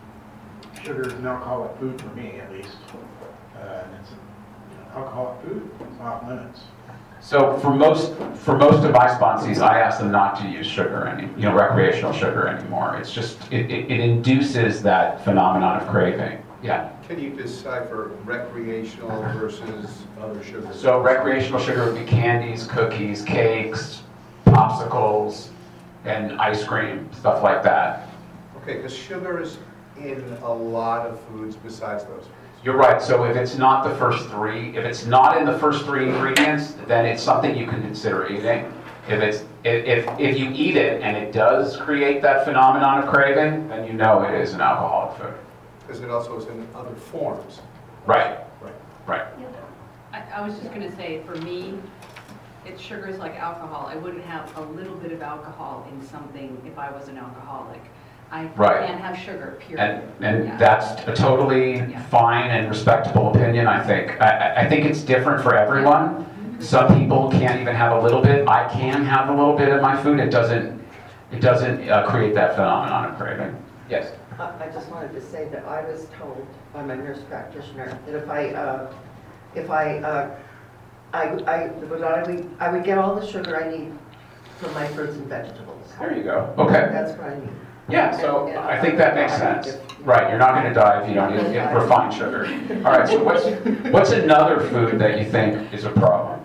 Speaker 7: sugar is an alcoholic food for me, at least. Uh, and it's an alcoholic food, it's off limits.
Speaker 3: So for most for most of my sponsees, I ask them not to use sugar any, you know, recreational sugar anymore. It's just it, it, it induces that phenomenon of craving. Yeah.
Speaker 8: Can you decipher recreational versus other sugars?
Speaker 3: So recreational sugar would be candies, cookies, cakes, popsicles, and ice cream, stuff like that.
Speaker 8: Okay, because sugar is in a lot of foods besides those foods.
Speaker 3: You're right. So if it's not the first three, if it's not in the first three ingredients, then it's something you can consider eating. If it's if if, if you eat it and it does create that phenomenon of craving, then you know it is an alcoholic food.
Speaker 8: Because it also is in other forms.
Speaker 3: Right.
Speaker 8: Right.
Speaker 3: Right.
Speaker 9: I, I was just gonna say, for me, it's sugar is like alcohol. I wouldn't have a little bit of alcohol in something if I was an alcoholic. I
Speaker 3: Right.
Speaker 9: can't have sugar, period.
Speaker 3: And and
Speaker 9: Yeah.
Speaker 3: that's a totally
Speaker 9: Yeah.
Speaker 3: fine and respectable opinion, I think. I, I- I think it's different for everyone. Some people can't even have a little bit. I can have a little bit of my food. It doesn't it doesn't uh, create that phenomenon of craving. Yes.
Speaker 4: I I just wanted to say that I was told by my nurse practitioner that if I, uh, if I, uh, I, I, would I would- I would get all the sugar I need from my fruits and vegetables.
Speaker 3: There you go. Okay.
Speaker 4: That's what I need.
Speaker 3: Yeah, so I think that makes sense. Right, you're not going to die if you don't eat eat refined sugar. All right, so what's what's another food that you think is a problem?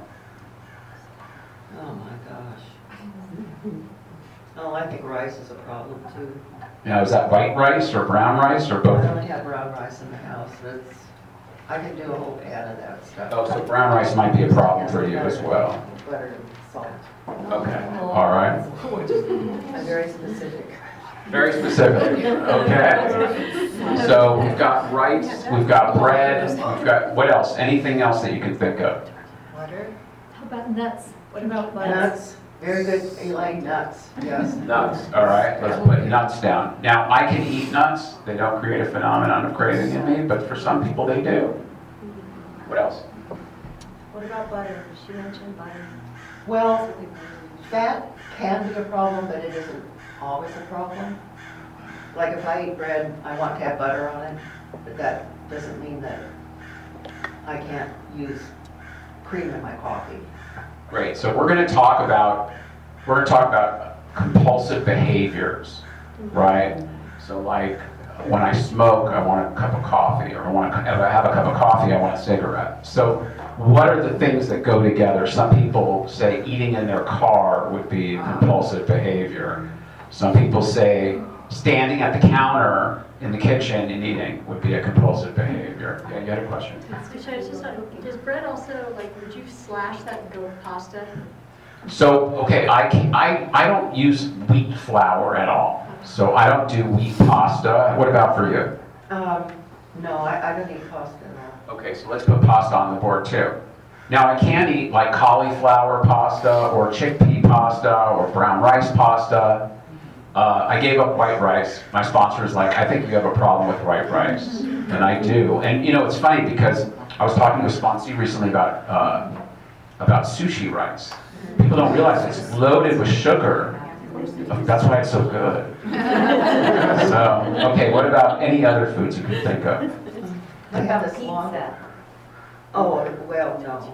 Speaker 4: Oh, my gosh. Oh, I think rice is a problem too.
Speaker 3: Now, is that white rice or brown rice or
Speaker 4: I
Speaker 3: both?
Speaker 4: only have brown rice in the house, but it's, I can do a whole pan of that stuff.
Speaker 3: Oh, so brown rice might be a problem for you as well.
Speaker 4: Butter and salt.
Speaker 3: Okay, all right.
Speaker 4: I'm very specific.
Speaker 3: Very specific, okay. So we've got rice, we've got bread, we've got, what else? Anything else that you can think of?
Speaker 4: Butter.
Speaker 5: How about nuts? What about nuts?
Speaker 4: Nuts. Very good. You like nuts, yes.
Speaker 3: Nuts, all right, let's put nuts down. Now, I can eat nuts, they don't create a phenomenon of craving in me, but for some people they do. What else?
Speaker 5: What about butter? She mentioned butter.
Speaker 4: Well, that can be a problem, but it isn't always a problem. Like if I eat bread, I want to have butter on it, but that doesn't mean that I can't use cream in my coffee.
Speaker 3: Great, so we're going to talk about, we're going to talk about compulsive behaviors, right? So like, when I smoke, I want a cup of coffee, or I want to, if I have a cup of coffee, I want a cigarette. So what are the things that go together? Some people say eating in their car would be compulsive behavior. Some people say standing at the counter in the kitchen and eating would be a compulsive behavior. Yeah, you had a question?
Speaker 5: Should I just, does bread also, like, would you slash that and go with pasta?
Speaker 3: So, okay, I, can, I, I don't use wheat flour at all. So I don't do wheat pasta. What about for you?
Speaker 4: Um, no, I, I don't eat pasta at all.
Speaker 3: Okay, so let's put pasta on the board too. Now, I can eat like cauliflower pasta or chickpea pasta or brown rice pasta. Uh, I gave up white rice. My sponsor is like, I think you have a problem with white rice. And I do. And you know, it's funny because I was talking to a sponsee recently about, uh, about sushi rice. People don't realize it's loaded with sugar. That's why it's so good. So, okay, what about any other foods you can think of?
Speaker 4: I have this long.
Speaker 5: Pizza.
Speaker 4: Oh, well, no.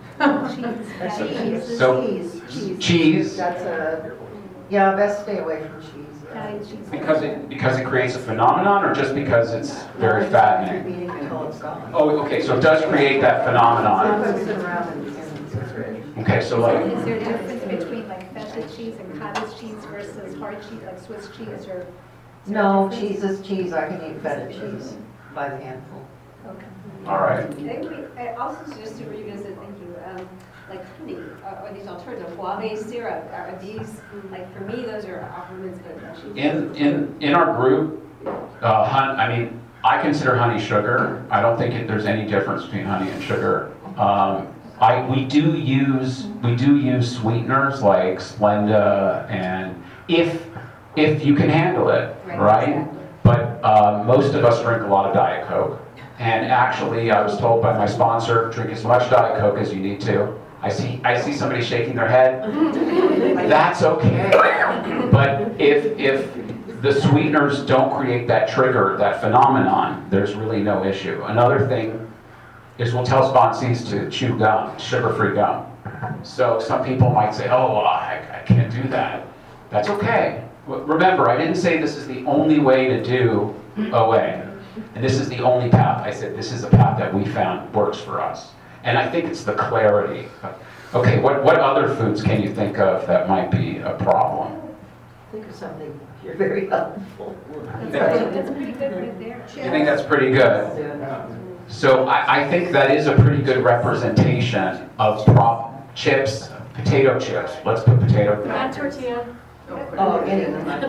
Speaker 4: Cheese.
Speaker 3: So-
Speaker 4: Cheese, cheese.
Speaker 3: Cheese,
Speaker 4: That's a, yeah, best stay away from cheese.
Speaker 5: Italian cheese.
Speaker 3: because it, because it creates a phenomenon or just because it's very
Speaker 4: Keep
Speaker 3: fattening?
Speaker 4: eating until it's gone.
Speaker 3: Oh, okay, so it does create that
Speaker 4: I'm
Speaker 3: phenomenon.
Speaker 4: going to sit around and, and it's rich.
Speaker 3: Okay, so like,
Speaker 5: Is there a difference between like feta cheese and cottage cheese versus hard cheese, like Swiss cheese, or? is there a
Speaker 4: No,
Speaker 5: difference?
Speaker 4: cheese is cheese. I can eat feta cheese by the handful.
Speaker 5: Okay.
Speaker 3: all right.
Speaker 10: I think we, I also just to revisit, thank you, um, like honey, uh, or these alternatives, guave syrup, are these, like, for me, those are off-limits, but.
Speaker 3: In, in, in our group, uh, hun, I mean, I consider honey sugar. I don't think it, there's any difference between honey and sugar. Um, I, we do use, we do use sweeteners like Splenda, and if, if you can handle it,
Speaker 10: Right,
Speaker 3: right?
Speaker 10: exactly.
Speaker 3: But uh, most of us drink a lot of Diet Coke. And actually, I was told by my sponsor, drink as much Diet Coke as you need to. I see, I see somebody shaking their head. That's okay. But if, if the sweeteners don't create that trigger, that phenomenon, there's really no issue. Another thing is we'll tell sponsees to chew gum, sugar-free gum. So some people might say, oh, well, I, I can't do that. That's okay. Remember, I didn't say this is the only way to do O A. And this is the only path. I said this is a path that we found works for us. And I think it's the clarity. Okay, what, what other foods can you think of that might be a problem?
Speaker 4: Think of something. You're very helpful.
Speaker 5: That's that's pretty good right there.
Speaker 3: You think that's pretty good? So I, I think that is a pretty good representation of prop chips, potato chips. Let's put potato.
Speaker 6: Not tortilla.
Speaker 4: Oh, anything like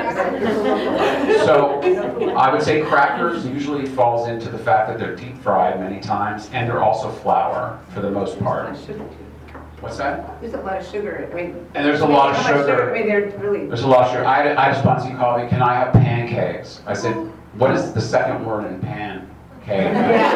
Speaker 4: that.
Speaker 3: So I would say crackers usually falls into the fact that they're deep fried many times, and they're also flour for the most part. What's that?
Speaker 10: There's a lot of sugar, I mean.
Speaker 3: And there's a lot of
Speaker 10: how much
Speaker 3: sugar.
Speaker 10: I mean, they're really.
Speaker 3: There's a lot of sugar. I had, I had a sponsee call me, can I have pancakes? I said, what is the second word in pan? Okay.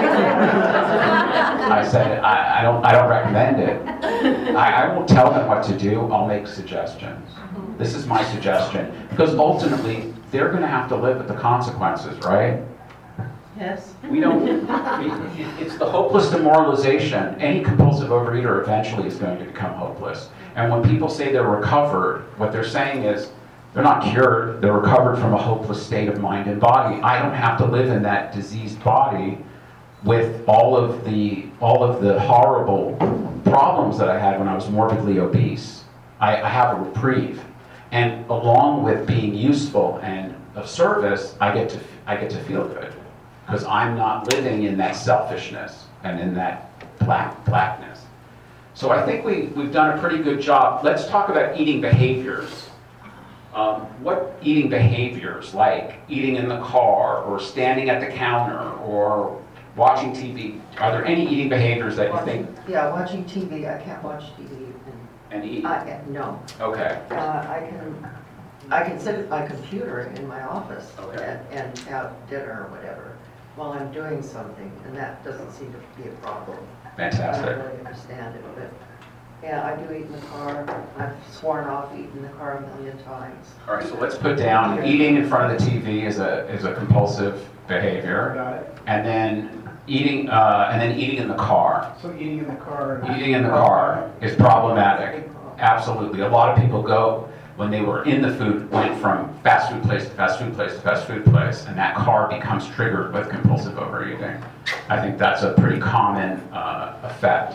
Speaker 3: I said, I, I don't I don't recommend it. I, I won't tell them what to do, I'll make suggestions. This is my suggestion. Because ultimately, they're gonna have to live with the consequences, right?
Speaker 4: Yes.
Speaker 3: We don't, we- it's the hopeless demoralization. Any compulsive overeater eventually is going to become hopeless. And when people say they're recovered, what they're saying is, they're not cured, they're recovered from a hopeless state of mind and body. I don't have to live in that diseased body with all of the, all of the horrible problems that I had when I was morbidly obese. I, I have a reprieve. And along with being useful and of service, I get to, I get to feel good. Because I'm not living in that selfishness and in that black blackness. So I think we, we've done a pretty good job. Let's talk about eating behaviors. Um, what eating behaviors, like eating in the car or standing at the counter or watching T V, are there any eating behaviors that you think
Speaker 4: Yeah, watching T V. I can't watch T V.
Speaker 3: and eat?
Speaker 4: And I, no.
Speaker 3: Okay.
Speaker 4: Uh, I can, I can sit at my computer in my office
Speaker 3: Okay.
Speaker 4: and, and have dinner or whatever while I'm doing something, and that doesn't seem to be a problem. I
Speaker 3: Fantastic.
Speaker 4: don't really understand it, but, yeah, I do eat in the car. I've sworn off eating in the car a million times.
Speaker 3: All right, so let's put down eating in front of the T V is a is a compulsive behavior,
Speaker 7: Got it.
Speaker 3: and then eating uh, and then eating in the car.
Speaker 7: So eating in the car.
Speaker 3: Eating in the car is problematic. Absolutely. A lot of people go, when they were in the food, went from fast food place to fast food place to fast food place, and that car becomes triggered with compulsive overeating. I think that's a pretty common uh, effect.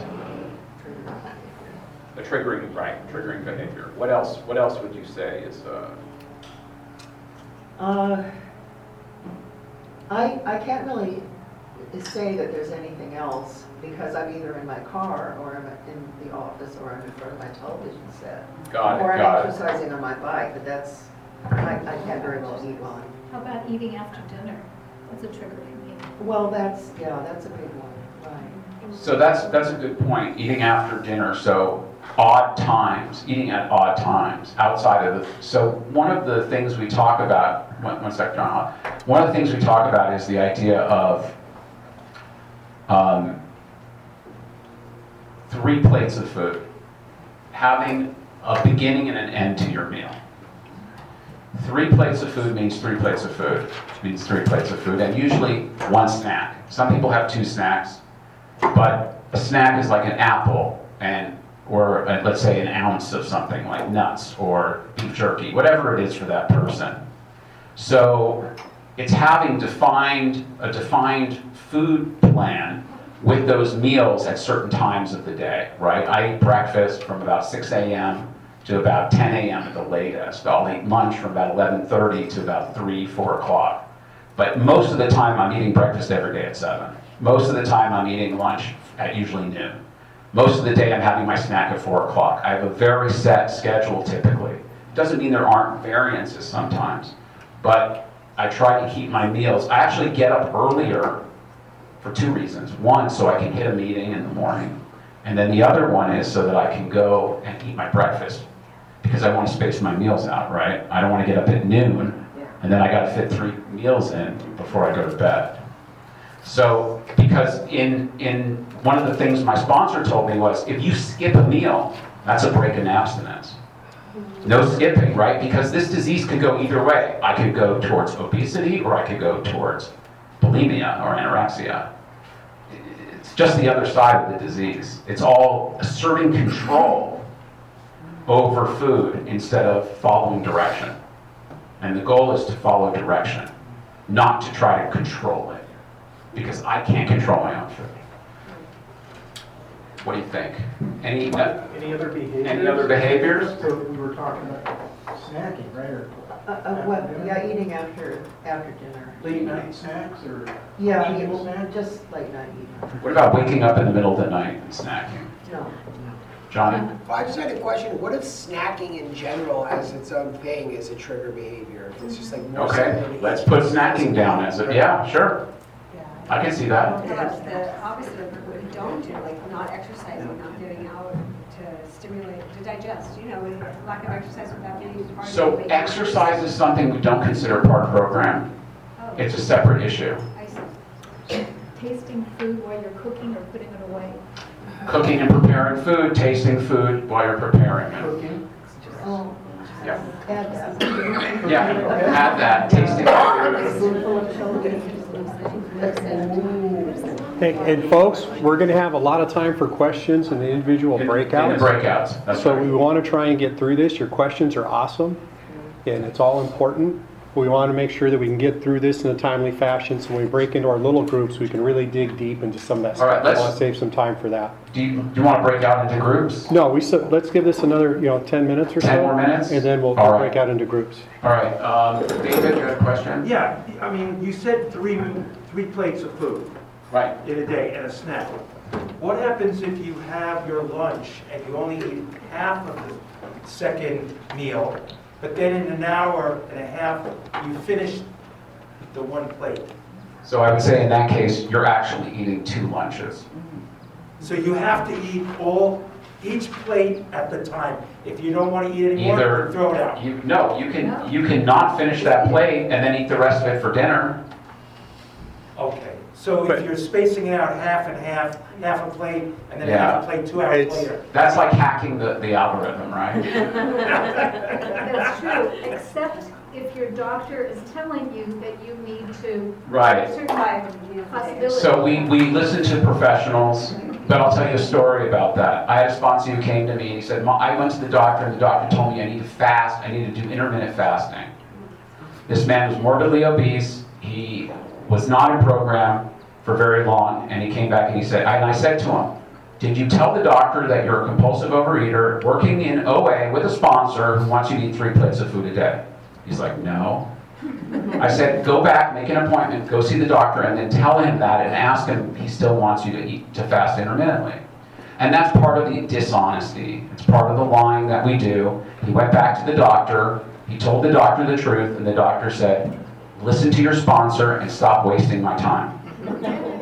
Speaker 3: The triggering, right, triggering behavior. What else, what else would you say is, uh,
Speaker 4: Uh, I, I can't really say that there's anything else because I'm either in my car or I'm in the office or I'm in front of my television set.
Speaker 3: got
Speaker 4: Or
Speaker 3: it,
Speaker 4: I'm
Speaker 3: got it.
Speaker 4: exercising on my bike, but that's, I, I can't very well eat while I'm.
Speaker 6: How about eating after dinner? That's a trigger for me.
Speaker 4: Well, that's, yeah, that's a big one.
Speaker 3: So that's, that's a good point, eating after dinner. So odd times, eating at odd times outside of the, so one of the things we talk about, one, one second, John, one of the things we talk about is the idea of um, three plates of food, having a beginning and an end to your meal. Three plates of food means three plates of food, which means three plates of food, and usually one snack. Some people have two snacks, but a snack is like an apple and or uh, let's say an ounce of something like nuts or beef jerky, whatever it is for that person. So it's having defined a defined food plan with those meals at certain times of the day, right? I eat breakfast from about six a.m. to about ten a.m. at the latest. I'll eat lunch from about eleven thirty to about three, four o'clock. But most of the time I'm eating breakfast every day at seven. Most of the time I'm eating lunch at usually noon. Most of the day I'm having my snack at four o'clock. I have a very set schedule typically. Doesn't mean there aren't variances sometimes, but I try to keep my meals. I actually get up earlier for two reasons. One, so I can hit a meeting in the morning. And then the other one is so that I can go and eat my breakfast because I want to space my meals out, right? I don't want to get up at noon and then I got to fit three meals in before I go to bed. So, because in in one of the things my sponsor told me was, if you skip a meal, that's a break in abstinence. No skipping, right? Because this disease could go either way. I could go towards obesity or I could go towards bulimia or anorexia. It's just the other side of the disease. It's all asserting control over food instead of following direction. And the goal is to follow direction, not to try to control it. Because I can't control my own food. What do you think? Any uh,
Speaker 7: Any other behaviors?
Speaker 3: Any other behaviors?
Speaker 7: So we were talking about snacking, right? Or
Speaker 4: Uh, uh, what, yeah, eating after, after dinner.
Speaker 7: late night snacks or
Speaker 4: Yeah,
Speaker 7: evening
Speaker 4: yeah,
Speaker 7: snacks?
Speaker 4: just late night eating.
Speaker 3: What about waking up in the middle of the night and snacking?
Speaker 4: No.
Speaker 3: Johnny?
Speaker 11: Well, I just had a question. What if snacking in general has its own thing is a trigger behavior? It's just like more
Speaker 3: Okay,
Speaker 11: something to
Speaker 3: let's
Speaker 11: eat.
Speaker 3: put snacking down as a, yeah, sure. I can see that.
Speaker 10: That's the opposite of what we don't do, like not exercising, not getting out to stimulate, to digest, you know, and lack of exercise without being part of
Speaker 3: So
Speaker 10: the
Speaker 3: exercise is something we don't consider part of the program.
Speaker 10: Oh,
Speaker 3: It's a separate issue.
Speaker 10: I see.
Speaker 5: Tasting food while you're cooking or putting it away.
Speaker 3: Cooking and preparing food, tasting food while you're preparing it.
Speaker 7: Cooking?
Speaker 4: Oh,
Speaker 3: Yeah,
Speaker 4: add that.
Speaker 3: yeah, add that, tasting food.
Speaker 4: Spoonful of chili.
Speaker 12: Hey, and folks, we're going to have a lot of time for questions in the individual
Speaker 3: In- In
Speaker 12: breakouts.
Speaker 3: the breakouts, that's
Speaker 12: So
Speaker 3: right.
Speaker 12: we want to try and get through this. Your questions are awesome, and it's all important. We want to make sure that we can get through this in a timely fashion, so when we break into our little groups, we can really dig deep into some of that
Speaker 3: All right,
Speaker 12: stuff. I
Speaker 3: let's-
Speaker 12: want to save some time for that.
Speaker 3: Do you, do you want to break out into groups?
Speaker 12: No, we s- let's give this another, you know, ten minutes or so.
Speaker 3: ten more minutes?
Speaker 12: And then we'll
Speaker 3: All right.
Speaker 12: break out into groups.
Speaker 3: All right, um, David, you had a question?
Speaker 13: Yeah, I mean, you said three, three plates of food
Speaker 3: Right.
Speaker 13: in a day and a snack. What happens if you have your lunch and you only eat half of the second meal, but then in an hour and a half, you finish the one plate?
Speaker 3: So I would say in that case, you're actually eating two lunches.
Speaker 13: So you have to eat all, each plate at the time. If you don't want to eat anymore,
Speaker 3: Either,
Speaker 13: throw it out.
Speaker 3: you, no, you can, you can not finish that plate and then eat the rest of it for dinner.
Speaker 13: Okay, so
Speaker 12: But-
Speaker 13: if you're spacing it out half and half, half a plate, and then
Speaker 3: Yeah.
Speaker 13: half a plate two hours
Speaker 12: It's-
Speaker 13: later.
Speaker 3: That's like hacking the, the algorithm, right?
Speaker 5: That's true, except if your doctor is telling you that you need to.
Speaker 3: Right.
Speaker 5: Certain possibilities.
Speaker 3: So we, we listen to professionals, but I'll tell you a story about that. I had a sponsor who came to me and he said, "Ma- I went to the doctor and the doctor told me I need to fast, I need to do intermittent fasting." This man was morbidly obese, he was not in program for very long, and he came back and he said, and I said to him, "Did you tell the doctor that you're a compulsive overeater working in O A with a sponsor who wants you to eat three plates of food a day?" He's like, "No." I said, "Go back, make an appointment, go see the doctor, and then tell him that and ask him if he still wants you to eat, to fast intermittently." And that's part of the dishonesty. It's part of the lying that we do. He went back to the doctor, he told the doctor the truth, and the doctor said, "Listen to your sponsor and stop wasting my time."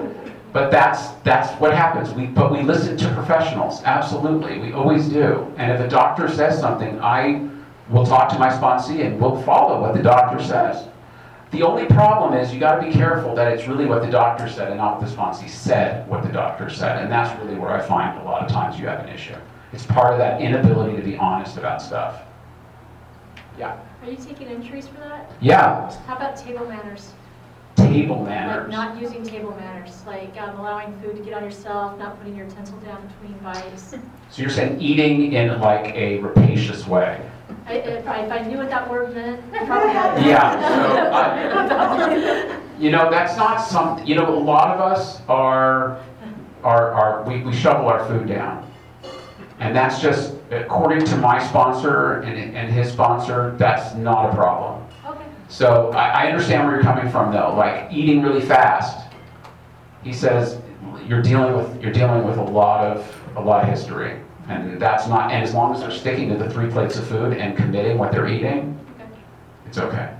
Speaker 3: But that's that's what happens. We but we listen to professionals. Absolutely, we always do. And if a doctor says something, I will talk to my sponsee and we'll follow what the doctor says. The only problem is you got to be careful that it's really what the doctor said and not what the sponsee said what the doctor said. And that's really where I find a lot of times you have an issue. It's part of that inability to be honest about stuff. Yeah.
Speaker 14: Are you taking entries for that?
Speaker 3: Yeah.
Speaker 14: How about table manners?
Speaker 3: Table
Speaker 14: Like
Speaker 3: manners.
Speaker 14: not using table manners, like um, allowing food to get on yourself, not putting your utensil down between bites.
Speaker 3: So you're saying eating in like a rapacious way.
Speaker 14: I, if, I, if I knew what that word meant, I probably had.
Speaker 3: Yeah. So, uh, you know, that's not something. You know, a lot of us are are are we, we shovel our food down. And that's just, according to my sponsor and, and his sponsor, that's not a problem.
Speaker 14: Okay.
Speaker 3: So I, I understand where you're coming from, though. Like eating really fast. He says you're dealing with you're dealing with a lot of a lot of history, and that's not. And as long as they're sticking to the three plates of food and committing what they're eating, okay. It's okay.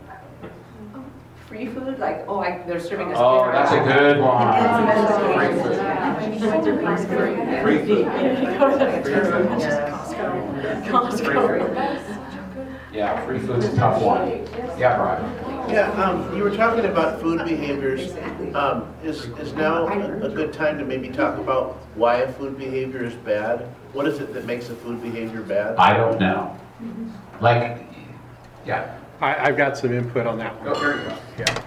Speaker 6: Free food, like, oh, I, they're serving us
Speaker 3: Oh,
Speaker 6: dinner.
Speaker 3: that's a good one.
Speaker 6: Free food.
Speaker 3: Yeah, free food's a tough one. Yeah, Brian.
Speaker 15: Yeah, um, you were talking about food behaviors. Um, is, is now a, a good time to maybe talk about why a food behavior is bad? What is it that makes a food behavior bad?
Speaker 3: I don't know. Like, yeah.
Speaker 12: I, I've got some input on that one.
Speaker 3: Oh, here you go.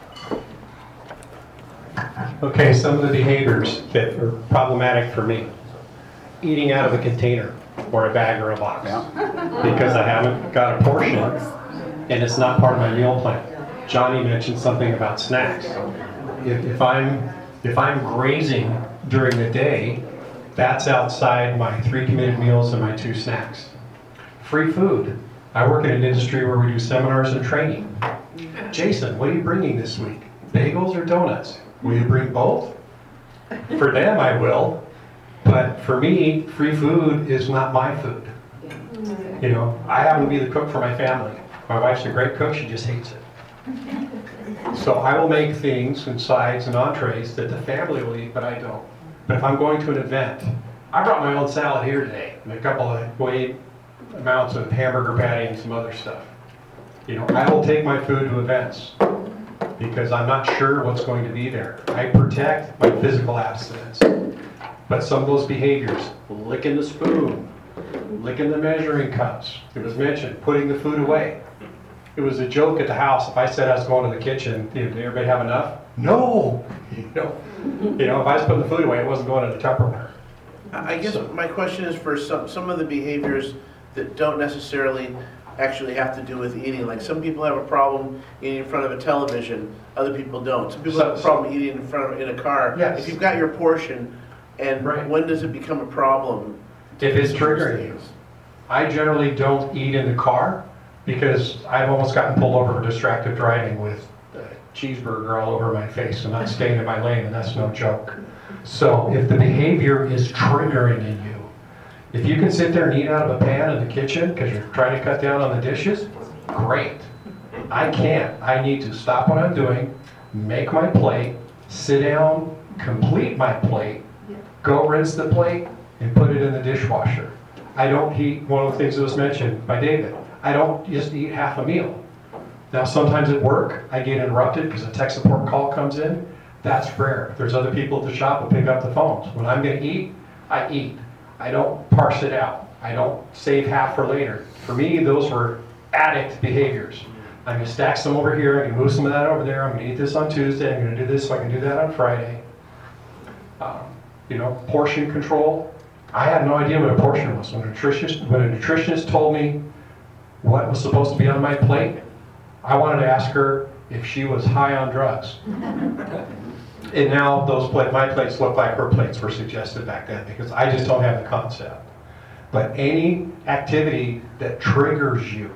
Speaker 12: Yeah.
Speaker 1: Okay, some of the behaviors that are problematic for me. Eating out of a container or a bag or a box.
Speaker 3: Yeah.
Speaker 1: Because I haven't got a portion and it's not part of my meal plan. Johnny mentioned something about snacks. If, if I'm if I'm grazing during the day, that's outside my three committed meals and my two snacks. Free food. I work in an industry where we do seminars and training. Jason, what are you bringing this week? Bagels or donuts? Will you bring both? For them, I will. But for me, free food is not my food. You know, I happen to be the cook for my family. My wife's a great cook, she just hates it. So I will make things and sides and entrees that the family will eat, but I don't. But if I'm going to an event, I brought my own salad here today, and a couple of weighed amounts of hamburger patty and some other stuff. You know, I will take my food to events because I'm not sure what's going to be there. I protect my physical abstinence. But some of those behaviors, licking the spoon, licking the measuring cups, it was mentioned, putting the food away. It was a joke at the house. If I said I was going to the kitchen, did everybody have enough? No! You know, you know, if I was putting the food away, it wasn't going to the Tupperware.
Speaker 15: I guess my question is for some, some of the behaviors that don't necessarily actually have to do with eating. Like some people have a problem eating in front of a television, other people don't. Some people
Speaker 1: So-
Speaker 15: have a problem eating in front of, in a car.
Speaker 1: Yes.
Speaker 15: If you've got your portion, and
Speaker 1: Right.
Speaker 15: when does it become a problem?
Speaker 1: If it's triggering you. I generally don't eat in the car because I've almost gotten pulled over for distracted driving with a cheeseburger all over my face and not staying in my lane, and that's no joke. So if the behavior is triggering in you, if you can sit there and eat out of a pan in the kitchen because you're trying to cut down on the dishes, great. I can't. I need to stop what I'm doing, make my plate, sit down, complete my plate, go rinse the plate, and put it in the dishwasher. I don't eat, one of the things that was mentioned by David, I don't just eat half a meal. Now sometimes at work, I get interrupted because a tech support call comes in. That's rare. There's other people at the shop who pick up the phones. When I'm gonna eat, I eat. I don't parse it out. I don't save half for later. For me, those were addict behaviors. I'm gonna stack some over here, I'm gonna move some of that over there, I'm gonna eat this on Tuesday, I'm gonna do this so I can do that on Friday. Um, you know, portion control. I had no idea what a portion was. When a nutritionist, when a nutritionist told me what was supposed to be on my plate, I wanted to ask her if she was high on drugs. And now those plate, my plates look like her plates were suggested back then because I just don't have the concept. But any activity that triggers you,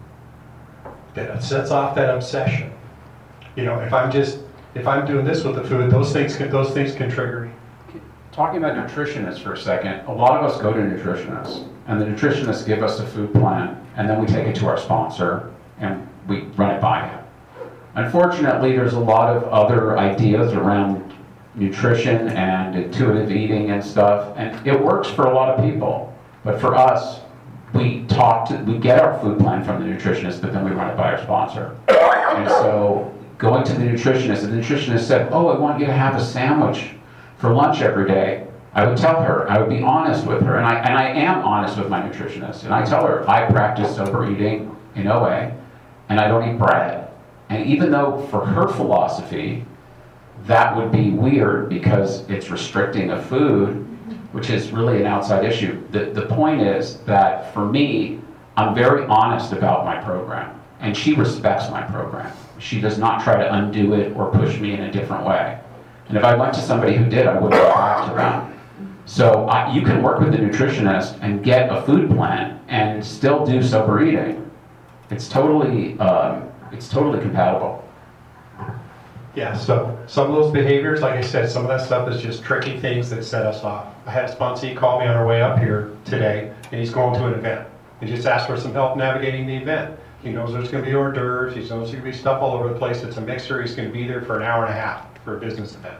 Speaker 1: that sets off that obsession, you know, if I'm just, if I'm doing this with the food, those things can, those things can trigger me.
Speaker 3: Talking about nutritionists for a second, a lot of us go to nutritionists, and the nutritionists give us a food plan, and then we take it to our sponsor, and we run it by him. Unfortunately, there's a lot of other ideas around nutrition and intuitive eating and stuff, and it works for a lot of people. But for us, we talk to, we get our food plan from the nutritionist, but then we run it by our sponsor. And so going to the nutritionist, and the nutritionist said, oh, I want you to have a sandwich for lunch every day. I would tell her, I would be honest with her, and I, and I am honest with my nutritionist. And I tell her, I practice sober eating in O A, and I don't eat bread. And even though for her philosophy, that would be weird because it's restricting a food, which is really an outside issue. The, the point is that for me, I'm very honest about my program, and she respects my program. She does not try to undo it or push me in a different way. And if I went to somebody who did, I wouldn't go back to them. So I, you can work with the nutritionist and get a food plan and still do sober eating. It's totally, um, it's totally compatible.
Speaker 1: Yeah, so some of those behaviors, like I said, some of that stuff is just tricky things that set us off. I had a sponsee call me on our way up here today, and he's going to an event. He just asked for some help navigating the event. He knows there's going to be hors d'oeuvres, he knows there's going to be stuff all over the place. It's a mixer, he's going to be there for an hour and a half for a business event.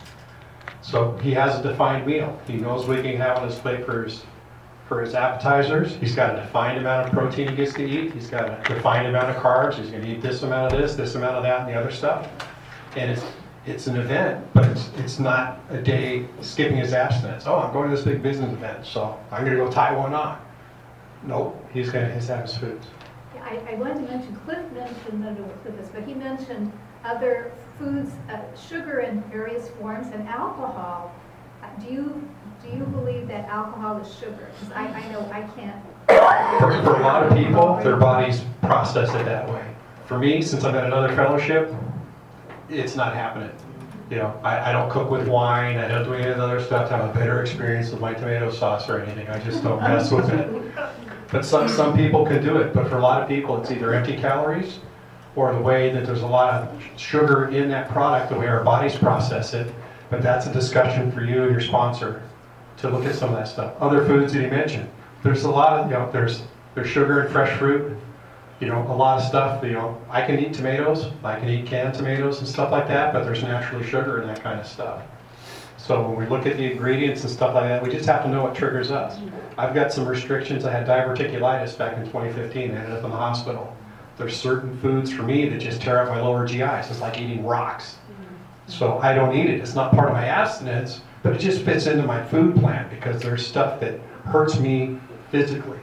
Speaker 1: So he has a defined meal. He knows what he can have on his plate for his, for his appetizers. He's got a defined amount of protein he gets to eat. He's got a defined amount of carbs. He's going to eat this amount of this, this amount of that, and the other stuff. And it's it's an event, but it's it's not a day skipping his abstinence. Oh, I'm going to this big business event, so I'm going to go tie one on. Nope, he's going to have his foods.
Speaker 5: I, I wanted to mention, Cliff mentioned, I don't know what Cliff is, but he mentioned other foods, uh, sugar in various forms, and alcohol. Uh, do you do you believe that alcohol is sugar? Because I, I know I can't.
Speaker 1: For, for a lot of people, their bodies process it that way. For me, since I'm at another fellowship, it's not happening. You know, I, I don't cook with wine, I don't do any of the other stuff to have a better experience with my tomato sauce or anything. I just don't mess with it. But some, some people can do it, but for a lot of people, it's either empty calories or the way that there's a lot of sugar in that product, the way our bodies process it. But that's a discussion for you and your sponsor to look at some of that stuff. Other foods that he mentioned, there's a lot of, you know, there's, there's sugar in fresh fruit. You know, a lot of stuff, you know, I can eat tomatoes, I can eat canned tomatoes and stuff like that, but there's naturally sugar in that kind of stuff. So when we look at the ingredients and stuff like that, we just have to know what triggers us. I've got some restrictions. I had diverticulitis back in twenty fifteen. I ended up in the hospital. There's certain foods for me that just tear up my lower G Is. It's like eating rocks. So I don't eat it. It's not part of my abstinence, but it just fits into my food plan because there's stuff that hurts me physically.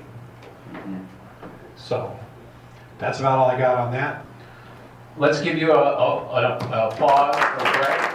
Speaker 1: So that's about all I got on that.
Speaker 3: Let's give you a, a, a, a applause for Greg.